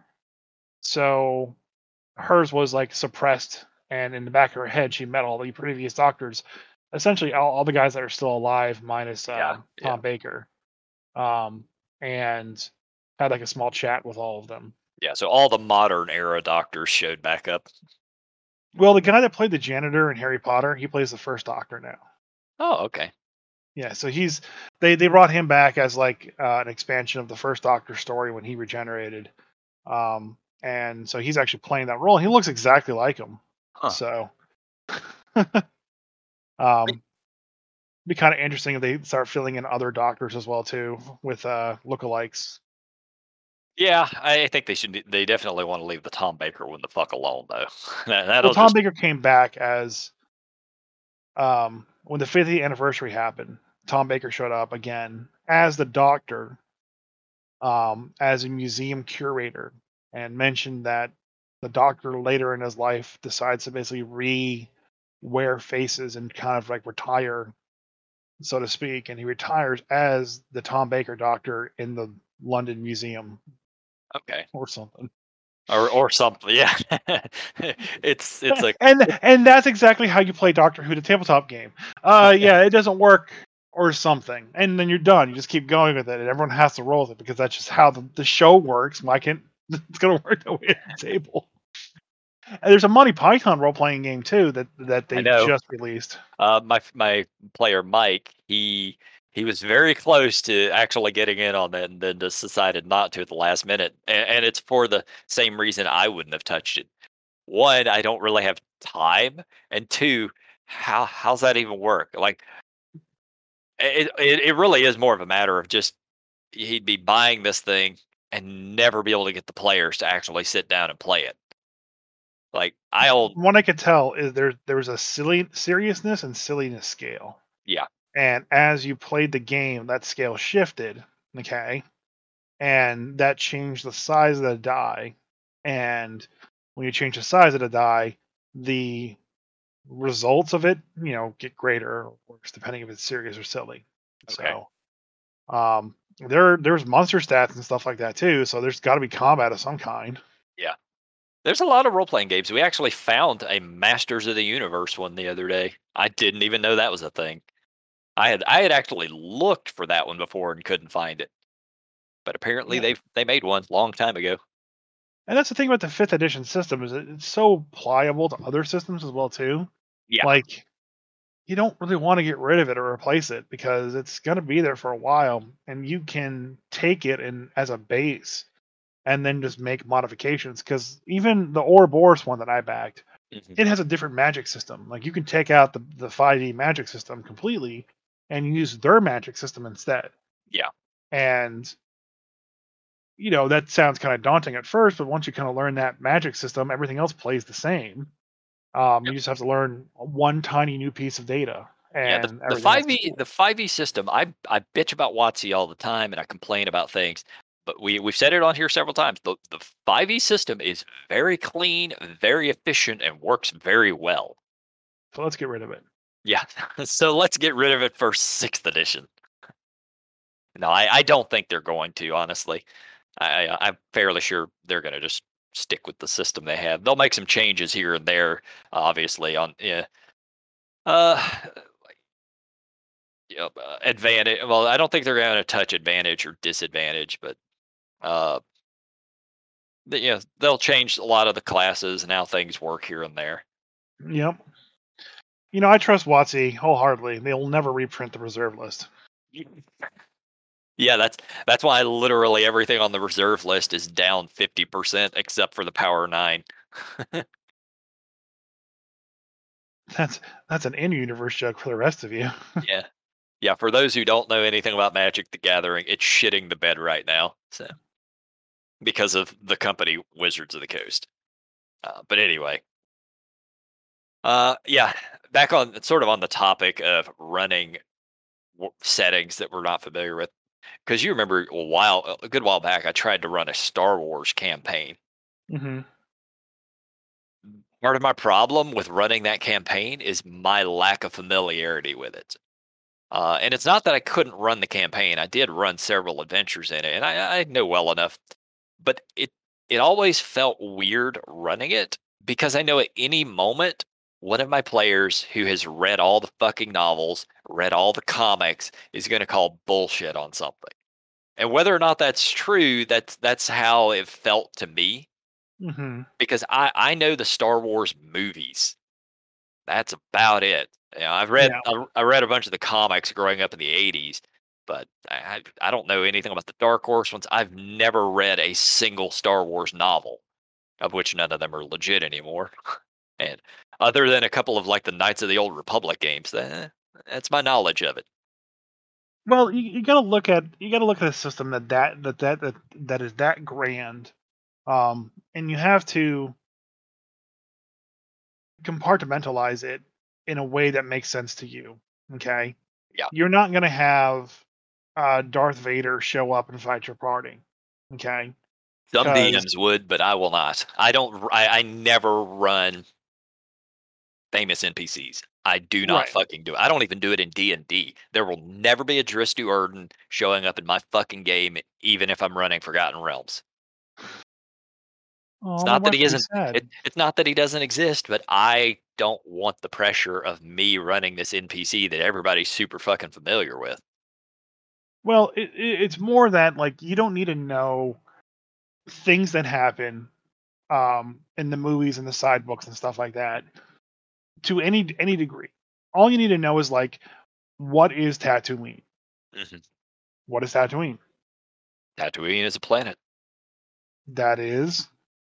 so hers was like suppressed, and in the back of her head, she met all the previous Doctors, essentially all, all the guys that are still alive, minus Yeah, um, yeah, Tom Baker, um, and had like a small chat with all of them. yeah. So all the modern era doctors showed back up. Well, the guy that played the janitor in Harry Potter, he plays the first Doctor now. Oh, okay. Yeah, so he's they they brought him back as like uh, an expansion of the first Doctor story when he regenerated, um, and so he's actually playing that role. He looks exactly like him. Huh. So, um, be kind of interesting if they start filling in other Doctors as well too with uh lookalikes. Yeah, I think they should. They definitely want to leave the Tom Baker one the fuck alone, though. That- Well, That'll Tom just Baker came back as um when the fiftieth anniversary happened. Tom Baker showed up again as the Doctor, um, as a museum curator, and mentioned that the Doctor later in his life decides to basically re wear faces and kind of like retire, so to speak, and he retires as the Tom Baker Doctor in the London Museum okay. or something. or or something. Yeah, it's it's a and it, and that's exactly how you play Doctor Who, the tabletop game. Uh, yeah, it doesn't work or something, and then you're done. You just keep going with it, and everyone has to roll with it because that's just how the, the show works. Why can't it's gonna work that way at the table? And there's a Monty Python role playing game too that that I they know. just released. Uh, my my player Mike, he he was very close to actually getting in on that, and then just decided not to at the last minute. And, and it's for the same reason I wouldn't have touched it. One, I don't really have time, and two, how how's that even work? Like it it, it really is more of a matter of just he'd be buying this thing and never be able to get the players to actually sit down and play it. Like I'll What I could tell is there there was a silly seriousness and silliness scale, yeah, and as you played the game, that scale shifted. Okay, and that changed the size of the die. And when you change the size of the die, the results of it, you know, get greater or worse depending if it's serious or silly. okay. So, um, there there's monster stats and stuff like that too. So there's got to be combat of some kind. Yeah. There's a lot of role playing games. We actually found a Masters of the Universe one the other day. I didn't even know that was a thing. I had I had actually looked for that one before and couldn't find it. But apparently Yeah, they they made one long time ago. and that's the thing about the fifth edition system is it- it's so pliable to other systems as well too. Yeah. Like you don't really want to get rid of it or replace it because it's going to be there for a while, and you can take it and as a base and then just make modifications. Because even the Ouroboros one that I backed, Mhm. it has a different magic system. Like you can take out the the five E magic system completely and use their magic system instead. Yeah. And you know that sounds kind of daunting at first, but once you kind of learn that magic system, everything else plays the same. Um, Yep. you just have to learn one tiny new piece of data, Yeah, the and the everything else is five E cool. the five E system, I I bitch about WotC all the time and I complain about things, but we we've said it on here several times. The the five E system is very clean, very efficient, and works very well. So let's get rid of it. Yeah. So let's get rid of it for sixth edition. No, I, I don't think they're going to, honestly. I, I I'm fairly sure they're going to just stick with the system they have. They'll make some changes here and there, obviously on yeah. Uh, Yep, uh, advantage. Well, I don't think they're going to touch advantage or disadvantage, but uh, the, yeah, they'll change a lot of the classes and how things work here and there. Yep. You know, I trust WotC wholeheartedly. They'll never reprint the reserve list. Yeah, that's that's why literally everything on the reserve list is down fifty percent except for the Power Nine. That's that's an in-universe joke for the rest of you. Yeah, yeah. For those who don't know anything about Magic: The Gathering, it's shitting the bed right now. So because of the company Wizards of the Coast. Uh, but anyway, uh, yeah. Back on sort of on the topic of running w- settings that we're not familiar with. Because you remember a while, a good while back, I tried to run a Star Wars campaign. Hmm. Part of my problem with running that campaign is my lack of familiarity with it. Uh, and it's not that I couldn't run the campaign. I did run several adventures in it, and I, I know well enough. But it it always felt weird running it because I know at any moment one of my players who has read all the fucking novels, read all the comics, is going to call bullshit on something. And whether or not that's true, that's that's how it felt to me Hmm. because I I know the Star Wars movies. That's about it. You know, I've read Yeah. I, I read a bunch of the comics growing up in the eighties, but I I I don't know anything about the Dark Horse ones. I've never read a single Star Wars novel, of which none of them are legit anymore. And other than a couple of like the Knights of the Old Republic games, eh, that's my knowledge of it. Well, you, you got to look at you got to look at a system that that that that that, that is that grand, um, and you have to compartmentalize it in a way that makes sense to you. Okay, Yeah. you're not going to have uh, Darth Vader show up and fight your party. Okay, Some because D Ms would, but I will not. I don't. r- I, I never run famous N P Cs. I do not right. fucking do it. I don't even do it in D and D. There will never be a Dristu Erden showing up in my fucking game, even if I'm running Forgotten Realms. It's Oh, my not that wife he would be isn't. sad. It, it's not that he doesn't exist, but I don't want the pressure of me running this N P C that everybody's super fucking familiar with. Well, it, it, it's more that like you don't need to know things that happen um, in the movies and the side books and stuff like that to any any degree. All you need to know is like what is Tatooine? Mhm. What is Tatooine? Tatooine is a planet. That is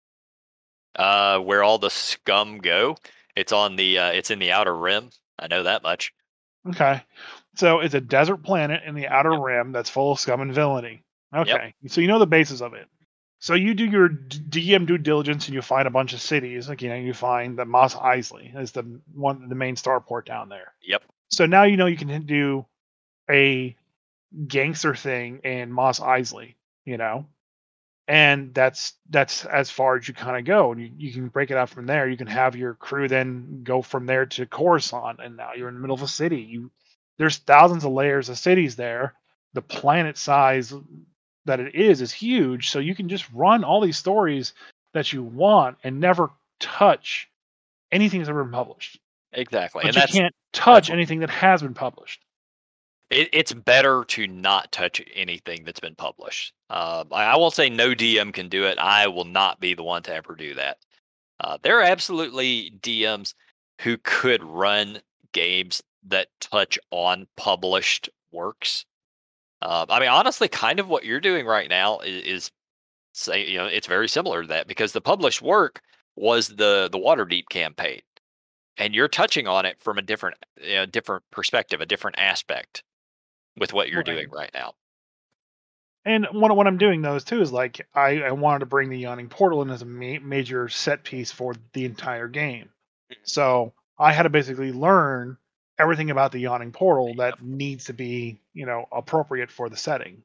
Uh, where all the scum go. It's on the. Uh, it's in the outer rim. I know that much. okay. So it's a desert planet in the outer Yep. rim that's full of scum and villainy. Yep. Okay, so you know the basis of it. So you do your d- D M due diligence and you find a bunch of cities. Like you know, you find that Mos Eisley is the one, the main starport down there. Yep. So now you know you can do a gangster thing in Mos Eisley. You know, and that's that's as far as you kind of go. And you, you can break it out from there. You can have your crew then go from there to Coruscant, and now you're in the middle of a city. You there's thousands of layers of cities there. The planet size that it is is huge, so you can just run all these stories that you want and never touch anything that's ever been published. Exactly. But And you that's can't that's touch anything that has been published. it, it's better to not touch anything that's been published. Uh, I, I won't say no D M can do it. I will not be the one to ever do that. Uh, there are absolutely D Ms who could run games that touch on published works. Uh, I mean, honestly, kind of what you're doing right now is, is say, you know, it's very similar to that because the published work was the the Waterdeep campaign, and you're touching on it from a different, you know, different perspective, a different aspect with what you're Right. doing right now. And what what I'm doing those too is like I, I wanted to bring the yawning portal in as a ma- major set piece for the entire game. So I had to basically learn everything about the yawning portal Yep. that needs to be you know appropriate for the setting.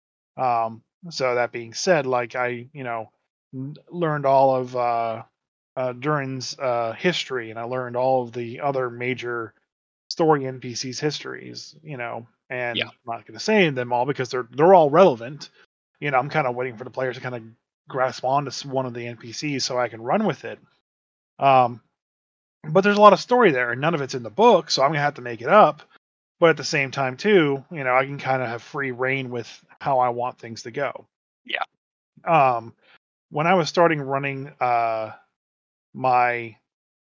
Um, so that being said, like I you know n- learned all of uh, uh, Durin's uh, history, and I learned all of the other major story N P Cs' histories, you know, Yeah. and I'm not going to say them all because they're they're all relevant. You know, I'm kind of waiting for the players to kind of grasp onto s- one of the N P Cs so I can run with it. Um, but there's a lot of story there, and none of it's in the book, so I'm gonna have to make it up. But at the same time, too, you know, I can kind of have free reign with how I want things to go. Yeah. Um, when I was starting running uh, my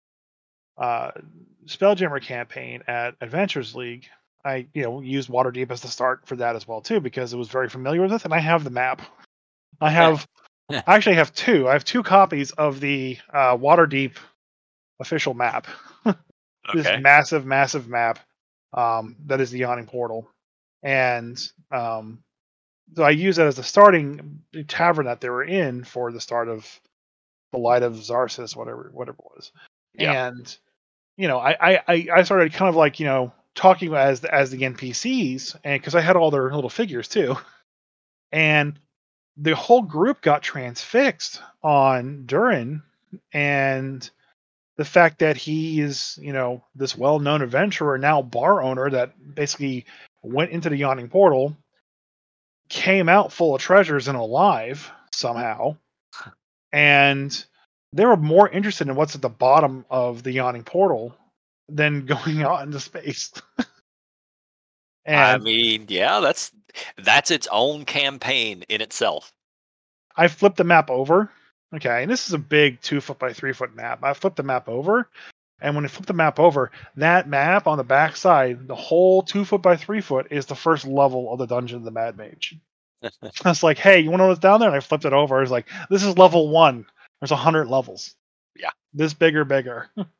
uh, Spelljammer campaign at Adventures League, I you know used Waterdeep as the start for that as well too because it was very familiar with it, and I have the map. I have I actually have two. I have two copies of the uh, Waterdeep official map. This Okay. massive, massive map um, that is the Yawning Portal, and um, so I use that as the starting tavern that they were in for the start of the Light of Zarsis, whatever whatever it was, Yeah. and you know, I I I I started kind of like you know talking as the, as the N P Cs, and because I had all their little figures too, and the whole group got transfixed on Durin, and the fact that he is you know this well known adventurer now bar owner that basically went into the Yawning Portal, came out full of treasures and alive somehow, and they were more interested in what's at the bottom of the Yawning Portal than going out into space. I And mean, yeah, that's that's its own campaign in itself. I flipped the map over. Okay, and this is a big two foot by three foot map. I flipped the map over, and when I flipped the map over, that map on the back side, the whole two foot by three foot, is the first level of the Dungeon of the Mad Mage. I was like, "Hey, you want to know what's down there?" And I flipped it over. I was like, "This is level one. There's a hundred levels. Yeah. This bigger, bigger." And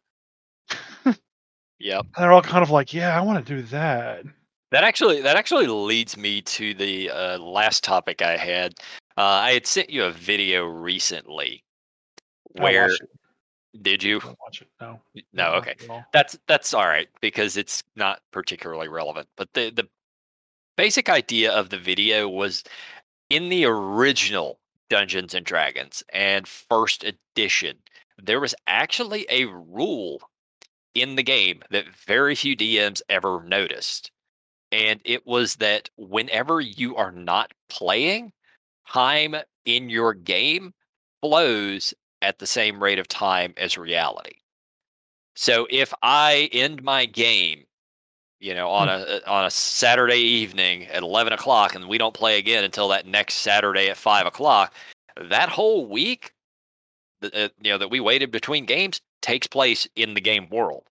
Yep. they're all kind of like, "Yeah, I want to do that." That actually that actually leads me to the uh, last topic I had. Uh, I had sent you a video recently I where watched it. did you? Don't watch it. No, No, no, not okay. at all. That's that's all right because it's not particularly relevant. But the the basic idea of the video was in the original Dungeons and Dragons and first edition, there was actually a rule in the game that very few D Ms ever noticed. And it was that whenever you are not playing, time in your game flows at the same rate of time as reality. So if I end my game, you know, on Hmm. a on a Saturday evening at eleven o'clock, and we don't play again until that next Saturday at five o'clock, that whole week, th- uh, you know, that we waited between games takes place in the game world.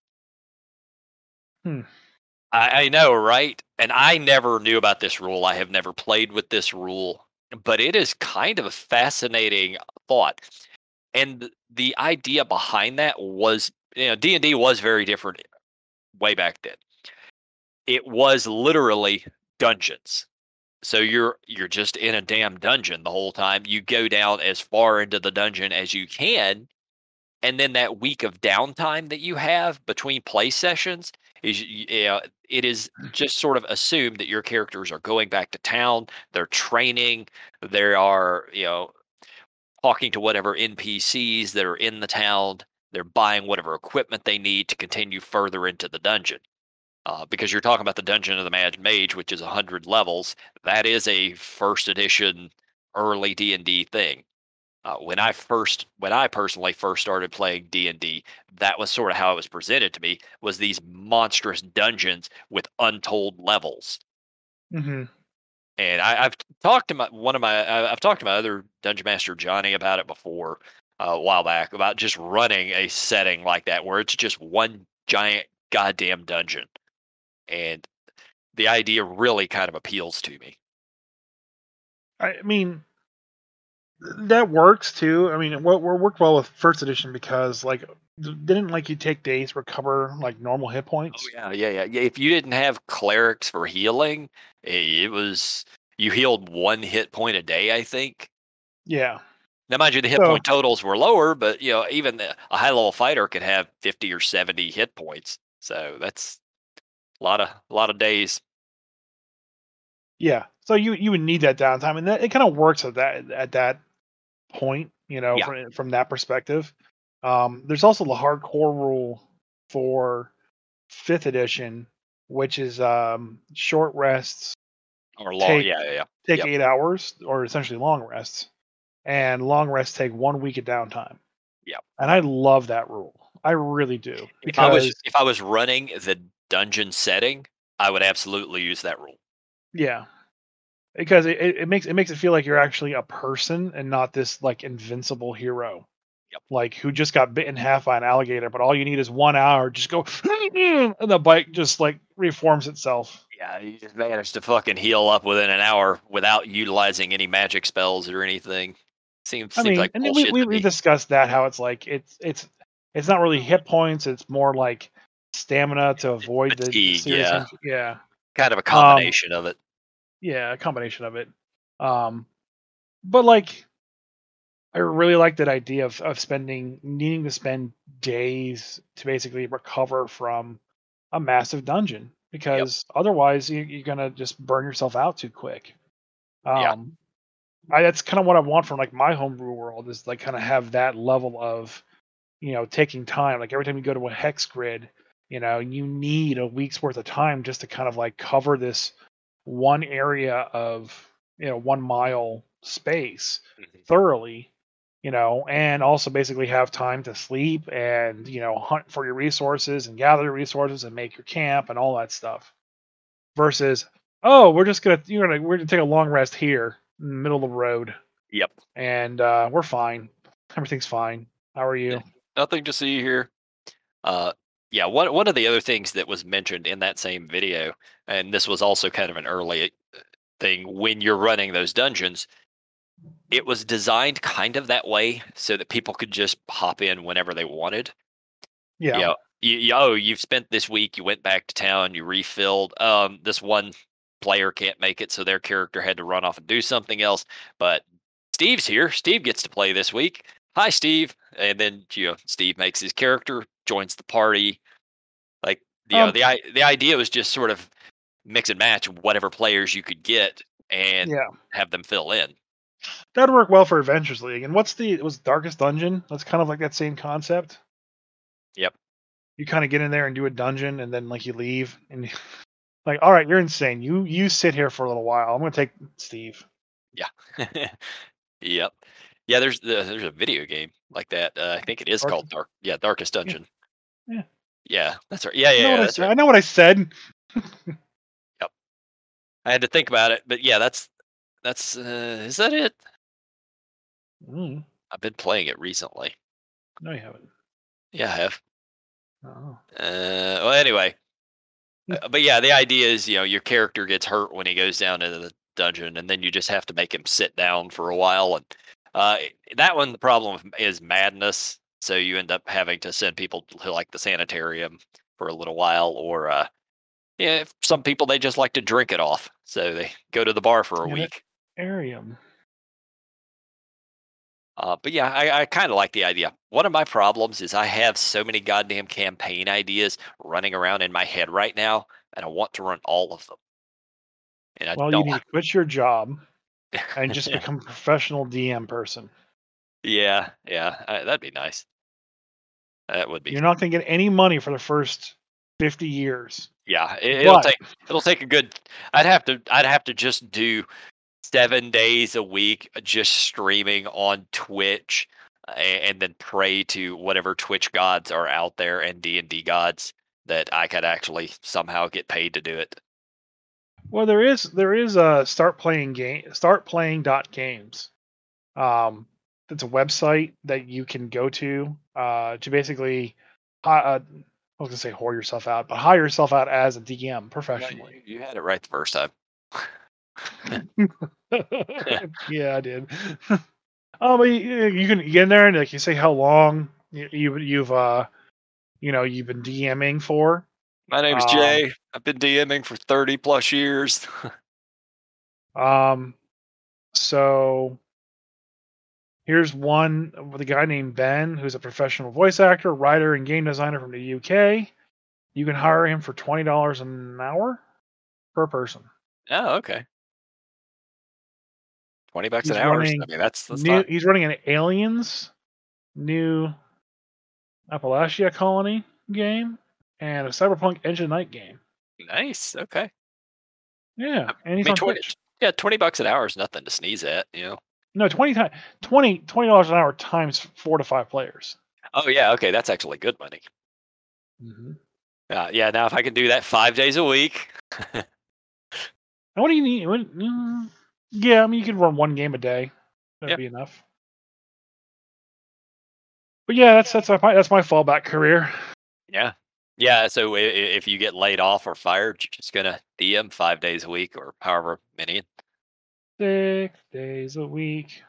Hmm. I, I know, right? And I never knew about this rule. I have never played with this rule, but it is kind of a fascinating thought. And th- the idea behind that was, you know, D and D was very different way back then. It was literally dungeons. So you're you're just in a damn dungeon the whole time. You go down as far into the dungeon as you can, and then that week of downtime that you have between play sessions is y- you know, it is just sort of assumed that your characters are going back to town, they're training, they are, you know, talking to whatever N P Cs that are in the town, they're buying whatever equipment they need to continue further into the dungeon. Uh, because you're talking about the Dungeon of the Mad Mage, which is one hundred levels. That is a first edition early D and D thing. Uh, when I first, when I personally first started playing D and D, that was sort of how it was presented to me, was these monstrous dungeons with untold levels. Hmm. And I, I've talked to my one of my, I- I've talked to my other dungeon master Johnny about it before, uh, a while back, about just running a setting like that where it's just one giant goddamn dungeon, and the idea really kind of appeals to me. I mean, that works too. I mean, it wo- worked well with first edition because like d- didn't like you take days to recover like normal hit Oh points. yeah, yeah, yeah, yeah. If you didn't have clerics for healing, i- it was you healed one hit point a day, I think. Yeah. Now, mind you, the hit So point totals were lower, but you know, even the, a high level fighter could have fifty or seventy hit points. So that's a lot of a lot of days. yeah. So you you would need that downtime, and that it kind of works at that at that point. You know, Yeah, from from that perspective. Um, there's also the hardcore rule for fifth edition, which is um, short rests or long. take Yeah, yeah, yeah. take Yep, eight hours, or essentially long rests, and long rests take one week of downtime. yep. And I love that rule. I really do If I was because if I was running the dungeon setting, I would absolutely use that rule. yeah, because it, it it makes it makes it feel like you're actually a person and not this like invincible hero Yep. like who just got bit in half by an alligator, but all you need is one hour. Just go, and the bite just like reforms itself. Yeah, you just managed to fucking heal up within an hour without utilizing any magic spells or anything. Seems I seems mean, like and then we bullshit we to we me. discussed that how it's like it's it's it's not really hit points. It's more like stamina to avoid the, the Fatigue, serious yeah, injury. Yeah. kind of a Um. combination of it. Yeah. A combination of it. Um. But like, I really like that idea of of spending needing to spend days to basically recover from a massive dungeon Yep. because otherwise you, you're gonna just burn yourself out too quick. Yeah. Um, I, that's kind of what I want from like my homebrew world is like kind of have that level of you know taking time. Like every time you go to a hex grid, you know you need a week's worth of time just to kind of like cover this one area of you know one mile space Mhm. thoroughly, you know, and also basically have time to sleep and you know hunt for your resources and gather your resources and make your camp and all that stuff versus oh we're just gonna you're gonna we're gonna take a long rest here in the middle of the road Yep. and uh, we're fine, everything's fine, how are Yeah. you? Nothing to see here. Uh, yeah. One one of the other things that was mentioned in that same video, and this was also kind of an early uh, thing when you're running those dungeons, it was designed kind of that way so that people could just hop in whenever they wanted. Yeah. You know, you, you oh, you've spent this week, you went back to town, you refilled. Um, this one player can't make it, so their character had to run off and do something else. But Steve's here. Steve gets to play this week. Hi, Steve. And then you know, Steve makes his character, joins the party. Like you know, um the i- the idea was just sort of mix and match whatever players you could get and yeah, have them fill in. that'd work well for Adventures League. And what's the it was Darkest Dungeon, that's kind of like that same concept. Yep. You kind of get in there and do a dungeon and then like you leave and like all right you're insane, you you sit here for a little while, I'm gonna take Steve. Yeah. Yep. Yeah. There's the, there's a video game like that. Uh, I think it is Dark. called Dark. Yeah, Darkest Yeah, Dungeon. yeah. Yeah, that's right. Yeah, I know yeah, what yeah, I that's said. right. I know what I said. Yep. I had to think about it, but yeah, that's that's. Uh, is that it? Mm, I've been playing it recently. no, you haven't. Yeah, I have. Oh. Uh, well, anyway, uh, but yeah, the idea is, you know, your character gets hurt when he goes down into the dungeon, and then you just have to make him sit down for a while. And uh, that one, the problem is madness. So you end up having to send people to like the sanitarium for a little while, or uh, yeah, some people they just like to drink it off, so they go to the bar for a week. Sanitarium. Uh, but yeah, I, I kind of like the idea. One of my problems is I have so many goddamn campaign ideas running around in my head right now, and I want to run all of them, and I Well, you don't. need to quit your job and just become a professional D M person. Yeah, yeah, uh, that'd be nice. That would be. You're not going to get any money for the first fifty years. Yeah, it, it'll But take. It'll take a good. I'd have to. I'd have to just do seven days a week, uh, just streaming on Twitch, uh, a- and then pray to whatever Twitch gods are out there and D and D gods that I could actually somehow get paid to do it. well, there is there is a start playing game start playing dot games. Um, it's a website that you can go to uh, to basically, uh, uh, I was gonna say whore yourself out, but hire yourself out as a D M No, professionally. you, you had it right the first time. Yeah, I did. Oh, but you, you can get in there and like you say how long you, you you've uh you know you've been DMing for. My name's Um, Jay. I've been DMing for thirty plus years. um, so here's one with a guy named Ben, who's a professional voice actor, writer, and game designer from the U K. You can hire him for twenty dollars an hour per person. Oh, okay. twenty bucks an He's hour. running I mean, that's that's new. not He's running an Aliens new Appalachia Colony game and a Cyberpunk Edge of Night game. nice. Okay. Yeah, I and he's mean, on twenty. Twitch. Yeah, twenty bucks an hour is nothing to sneeze at, you know. No, twenty times twenty twenty dollars an hour times four to five players. Oh yeah, okay, that's actually good money. Mm-hmm. Uh, yeah, now if I can do that five days a week, And what do you need? What, mm, yeah, I mean you could run one game a day. That'd yep, be enough. But yeah, that's that's my that's my fallback career. yeah, yeah. So i- i- if you get laid off or fired, you're just gonna D M five days a week or however many. Six days a week.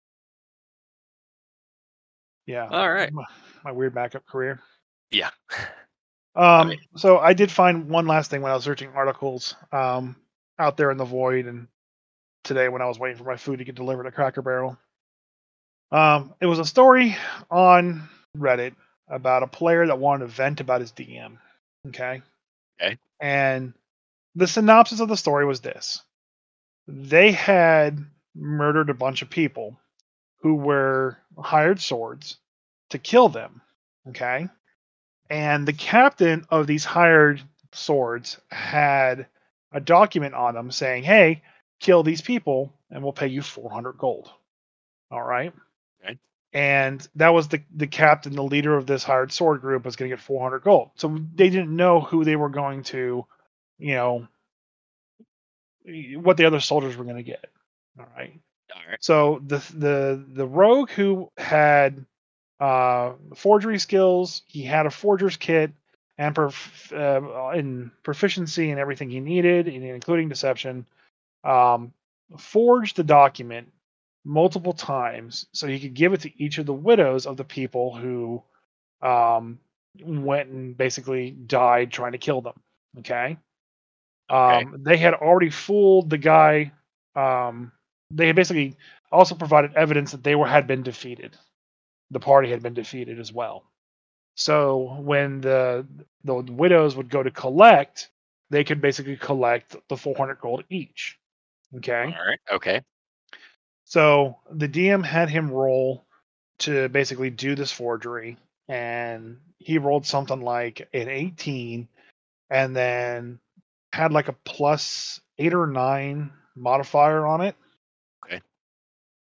Yeah, All right. my, my weird backup career. Yeah. I mean, Um, so I did find one last thing when I was searching articles um, out there in the void, and today when I was waiting for my food to get delivered at Cracker Barrel. Um, it was a story on Reddit about a player that wanted to vent about his D M. Okay, okay. and the synopsis of the story was this: they had murdered a bunch of people who were hired swords to kill them. Okay, and the captain of these hired swords had a document on them saying, "Hey, kill these people, and we'll pay you four hundred gold." All right, Okay. and that was the the captain, the leader of this hired sword group, was going to get four hundred gold. So they didn't know who they were going to, you know, what the other soldiers were going to get. All right. All right. So the the the rogue who had uh, forgery skills, he had a forger's kit and prof- uh, in proficiency and everything he needed, including deception. Um, forged the document multiple times so he could give it to each of the widows of the people who um, went and basically died trying to kill them. Okay. Okay. Um, they had already fooled the guy. Um, they had basically also provided evidence that they were had been defeated. The party had been defeated as well. So when the the widows would go to collect, they could basically collect the four hundred gold each. All Okay. right. Okay. So the D M had him roll to basically do this forgery, and he rolled something like an eighteen, and then had like a plus eight or nine modifier on it. Okay.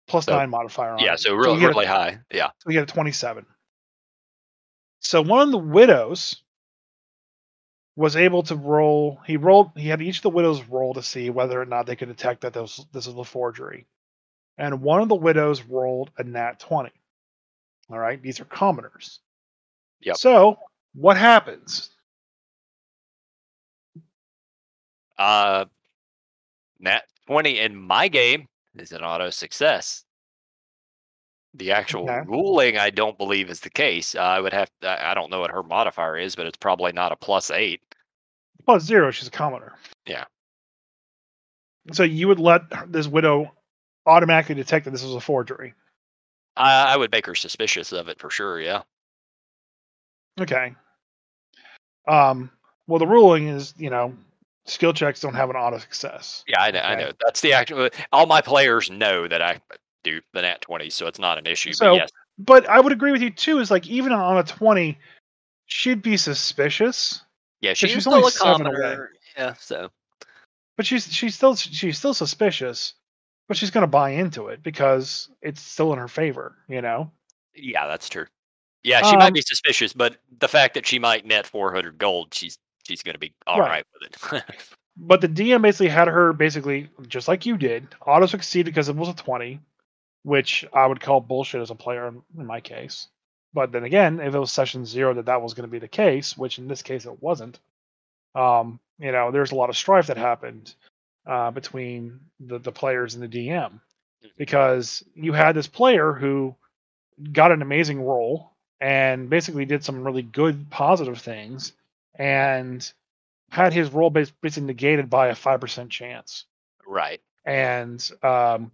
plus So nine modifier on yeah, it. so So really you get really a, high. Yeah. so you get a twenty-seven. So one of the widows was able to roll. He rolled. He had each of the widows roll to see whether or not they could detect that this this is a forgery. And one of the widows rolled a nat twenty. All right, these are commoners. Yep. So what happens? Uh, nat twenty in my game is an auto success. The actual Okay, ruling, I don't believe is the case. Uh, I would have. I I don't know what her modifier is, but it's probably not a plus eight. plus zero. She's a commoner. Yeah. So you would let this widow automatically detect that this was a forgery. I, I would make her suspicious of it for sure. Yeah. Okay. Um. Well, the ruling is, you know, skill checks don't have an auto success. Yeah, I know. I Okay. know. That's the actual. All my players know that I do the nat twenty, so it's not an issue. But So, yes, but I would agree with you too. Is like even on a twenty, she'd be suspicious yeah, because she is she's only still a seven away. commoner. Yeah. So But she's she's still she's still suspicious, but she's going to buy into it because it's still in her favor. You know. yeah, that's true. Yeah, she might Um. be suspicious, but the fact that she might net four hundred gold, she's she's going to be all Right. right with it. But the D M basically had her basically just like you did auto succeed because it was a twenty, which I would call bullshit as a player in, in my case. But then again, if it was session zero that that was going to be the case, which in this case it wasn't, um, you know, there's a lot of strife that happened uh, between the, the players and the D M because you had this player who got an amazing role and basically did some really good positive things and had his role bas- basically negated by a five percent chance. Right. And um,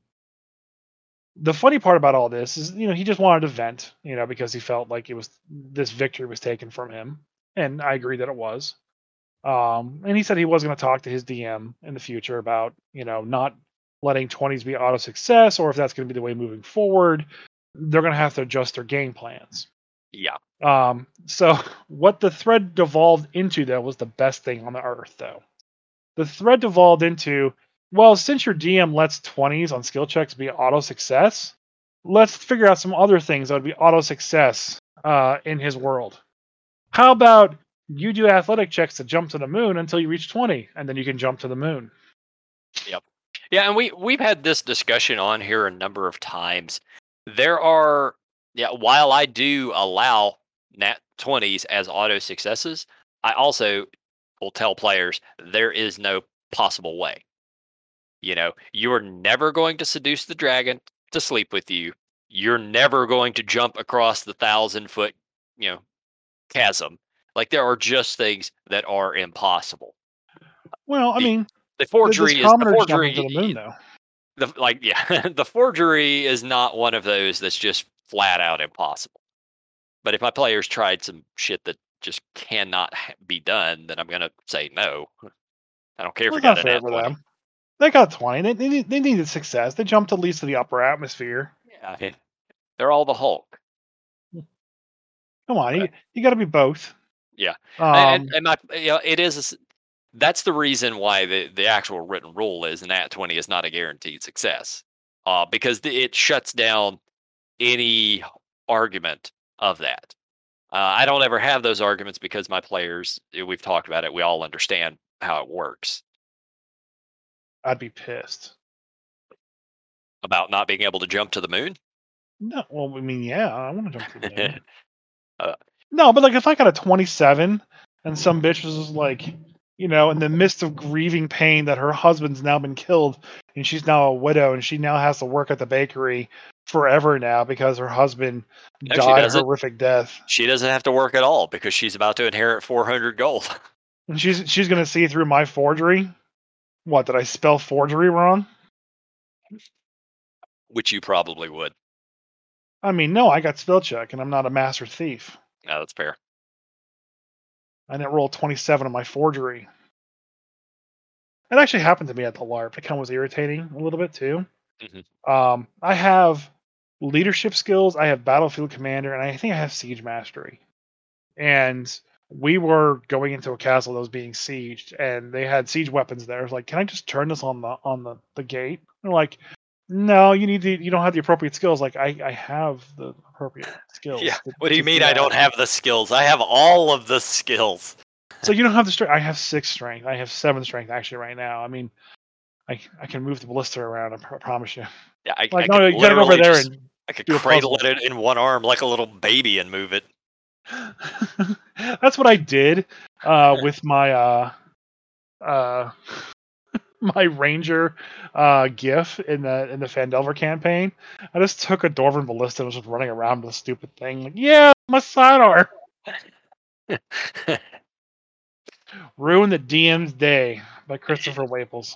the funny part about all this is, you know, he just wanted to vent, you know, because he felt like it was this victory was taken from him, and I agree that it was. Um, and he said he was going to talk to his D M in the future about, you know, not letting twenties be auto success, or if that's going to be the way moving forward. They're going to have to adjust their game plans. Yeah. Um, so what the thread devolved into though was the best thing on the earth, though. The thread devolved into, well, since your D M lets twenties on skill checks be auto success, let's figure out some other things that would be auto success uh, in his world. How about you do athletic checks to jump to the moon until you reach twenty, and then you can jump to the moon? Yep. Yeah, and we we've had this discussion on here a number of times. There are yeah, while I do allow nat twenties as auto successes, I also will tell players there is no possible way. You know, you are never going to seduce the dragon to sleep with you. You're never going to jump across the thousand foot, you know, chasm. Like there are just things that are impossible. Well, I The mean, the th- this forgery is the commoner's jumping to forgery the moon, though. the like yeah, the forgery is not one of those that's just flat out impossible. But if my players tried some shit that just cannot ha- be done, then I'm gonna say no. I don't care if Well, we it's got not an fair at for twenty. them. They got twenty. They, they, need- they needed success. They jumped at least to the upper atmosphere. Yeah, hey, they're all the Hulk. Come on, But you, you got to be both. yeah, and Um, and my you know it is. a s- That's the reason why the the actual written rule is an at twenty is not a guaranteed success, uh, because the, it shuts down any argument of that. Uh, I don't ever have those arguments because my players, eh, we've talked about it. We all understand how it works I'd be pissed. about not being able to jump to the moon. No, well, I mean, yeah, I want to jump to the moon. uh, No, but like if I got a twenty-seven and some bitch was like, you know, in the midst of grieving pain that her husband's now been killed and she's now a widow and she now has to work at the bakery forever now because her husband no, she died a doesn't. horrific death. She doesn't have to work at all because she's about to inherit four hundred gold, And she's she's gonna see through my forgery. What, did I spell forgery wrong? which you probably would. I mean, no, I got spell check and I'm not a master thief. No, that's fair. I didn't roll twenty-seven on my forgery. It actually happened to me at the LARP. It kind of was irritating a little bit too. Hmm. Um, I have leadership skills, I have battlefield commander, and I think I have siege mastery. And we were going into a castle that was being sieged, and they had siege weapons there. I was like, "Can I just turn this on the on the, the gate?" They're like, No, you need to. You don't have the appropriate skills. Like I, I have the appropriate skills. Yeah. To, What do you to mean do I that. don't have the skills? I have all of the skills. So you don't have the strength. I have six strength. I have seven strength actually right now. I mean, I I can move the ballista around. I pr- promise you. Yeah, I, Like I no, could you gotta go over literally there just and I could do a cradle puzzle. it in one arm like a little baby and move it. That's what I did uh, with my uh, uh, my ranger uh, GIF in the in the Fandelver campaign. I just took a Dwarven ballista and was just running around with the stupid thing. Like, yeah, my sidearm. Ruin the D M's Day by Christopher Waples.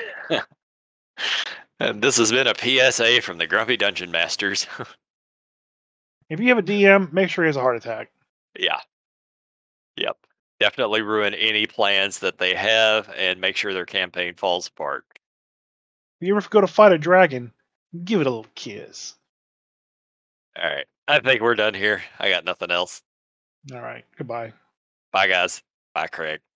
And this has been a P S A from the Grumpy Dungeon Masters. If you have a D M, make sure he has a heart attack. Yeah. Yep. Definitely ruin any plans that they have and make sure their campaign falls apart. If you ever go to fight a dragon, give it a little kiss. All right. I think we're done here. I got nothing else. All right. Goodbye. Bye, guys. Bye, Craig.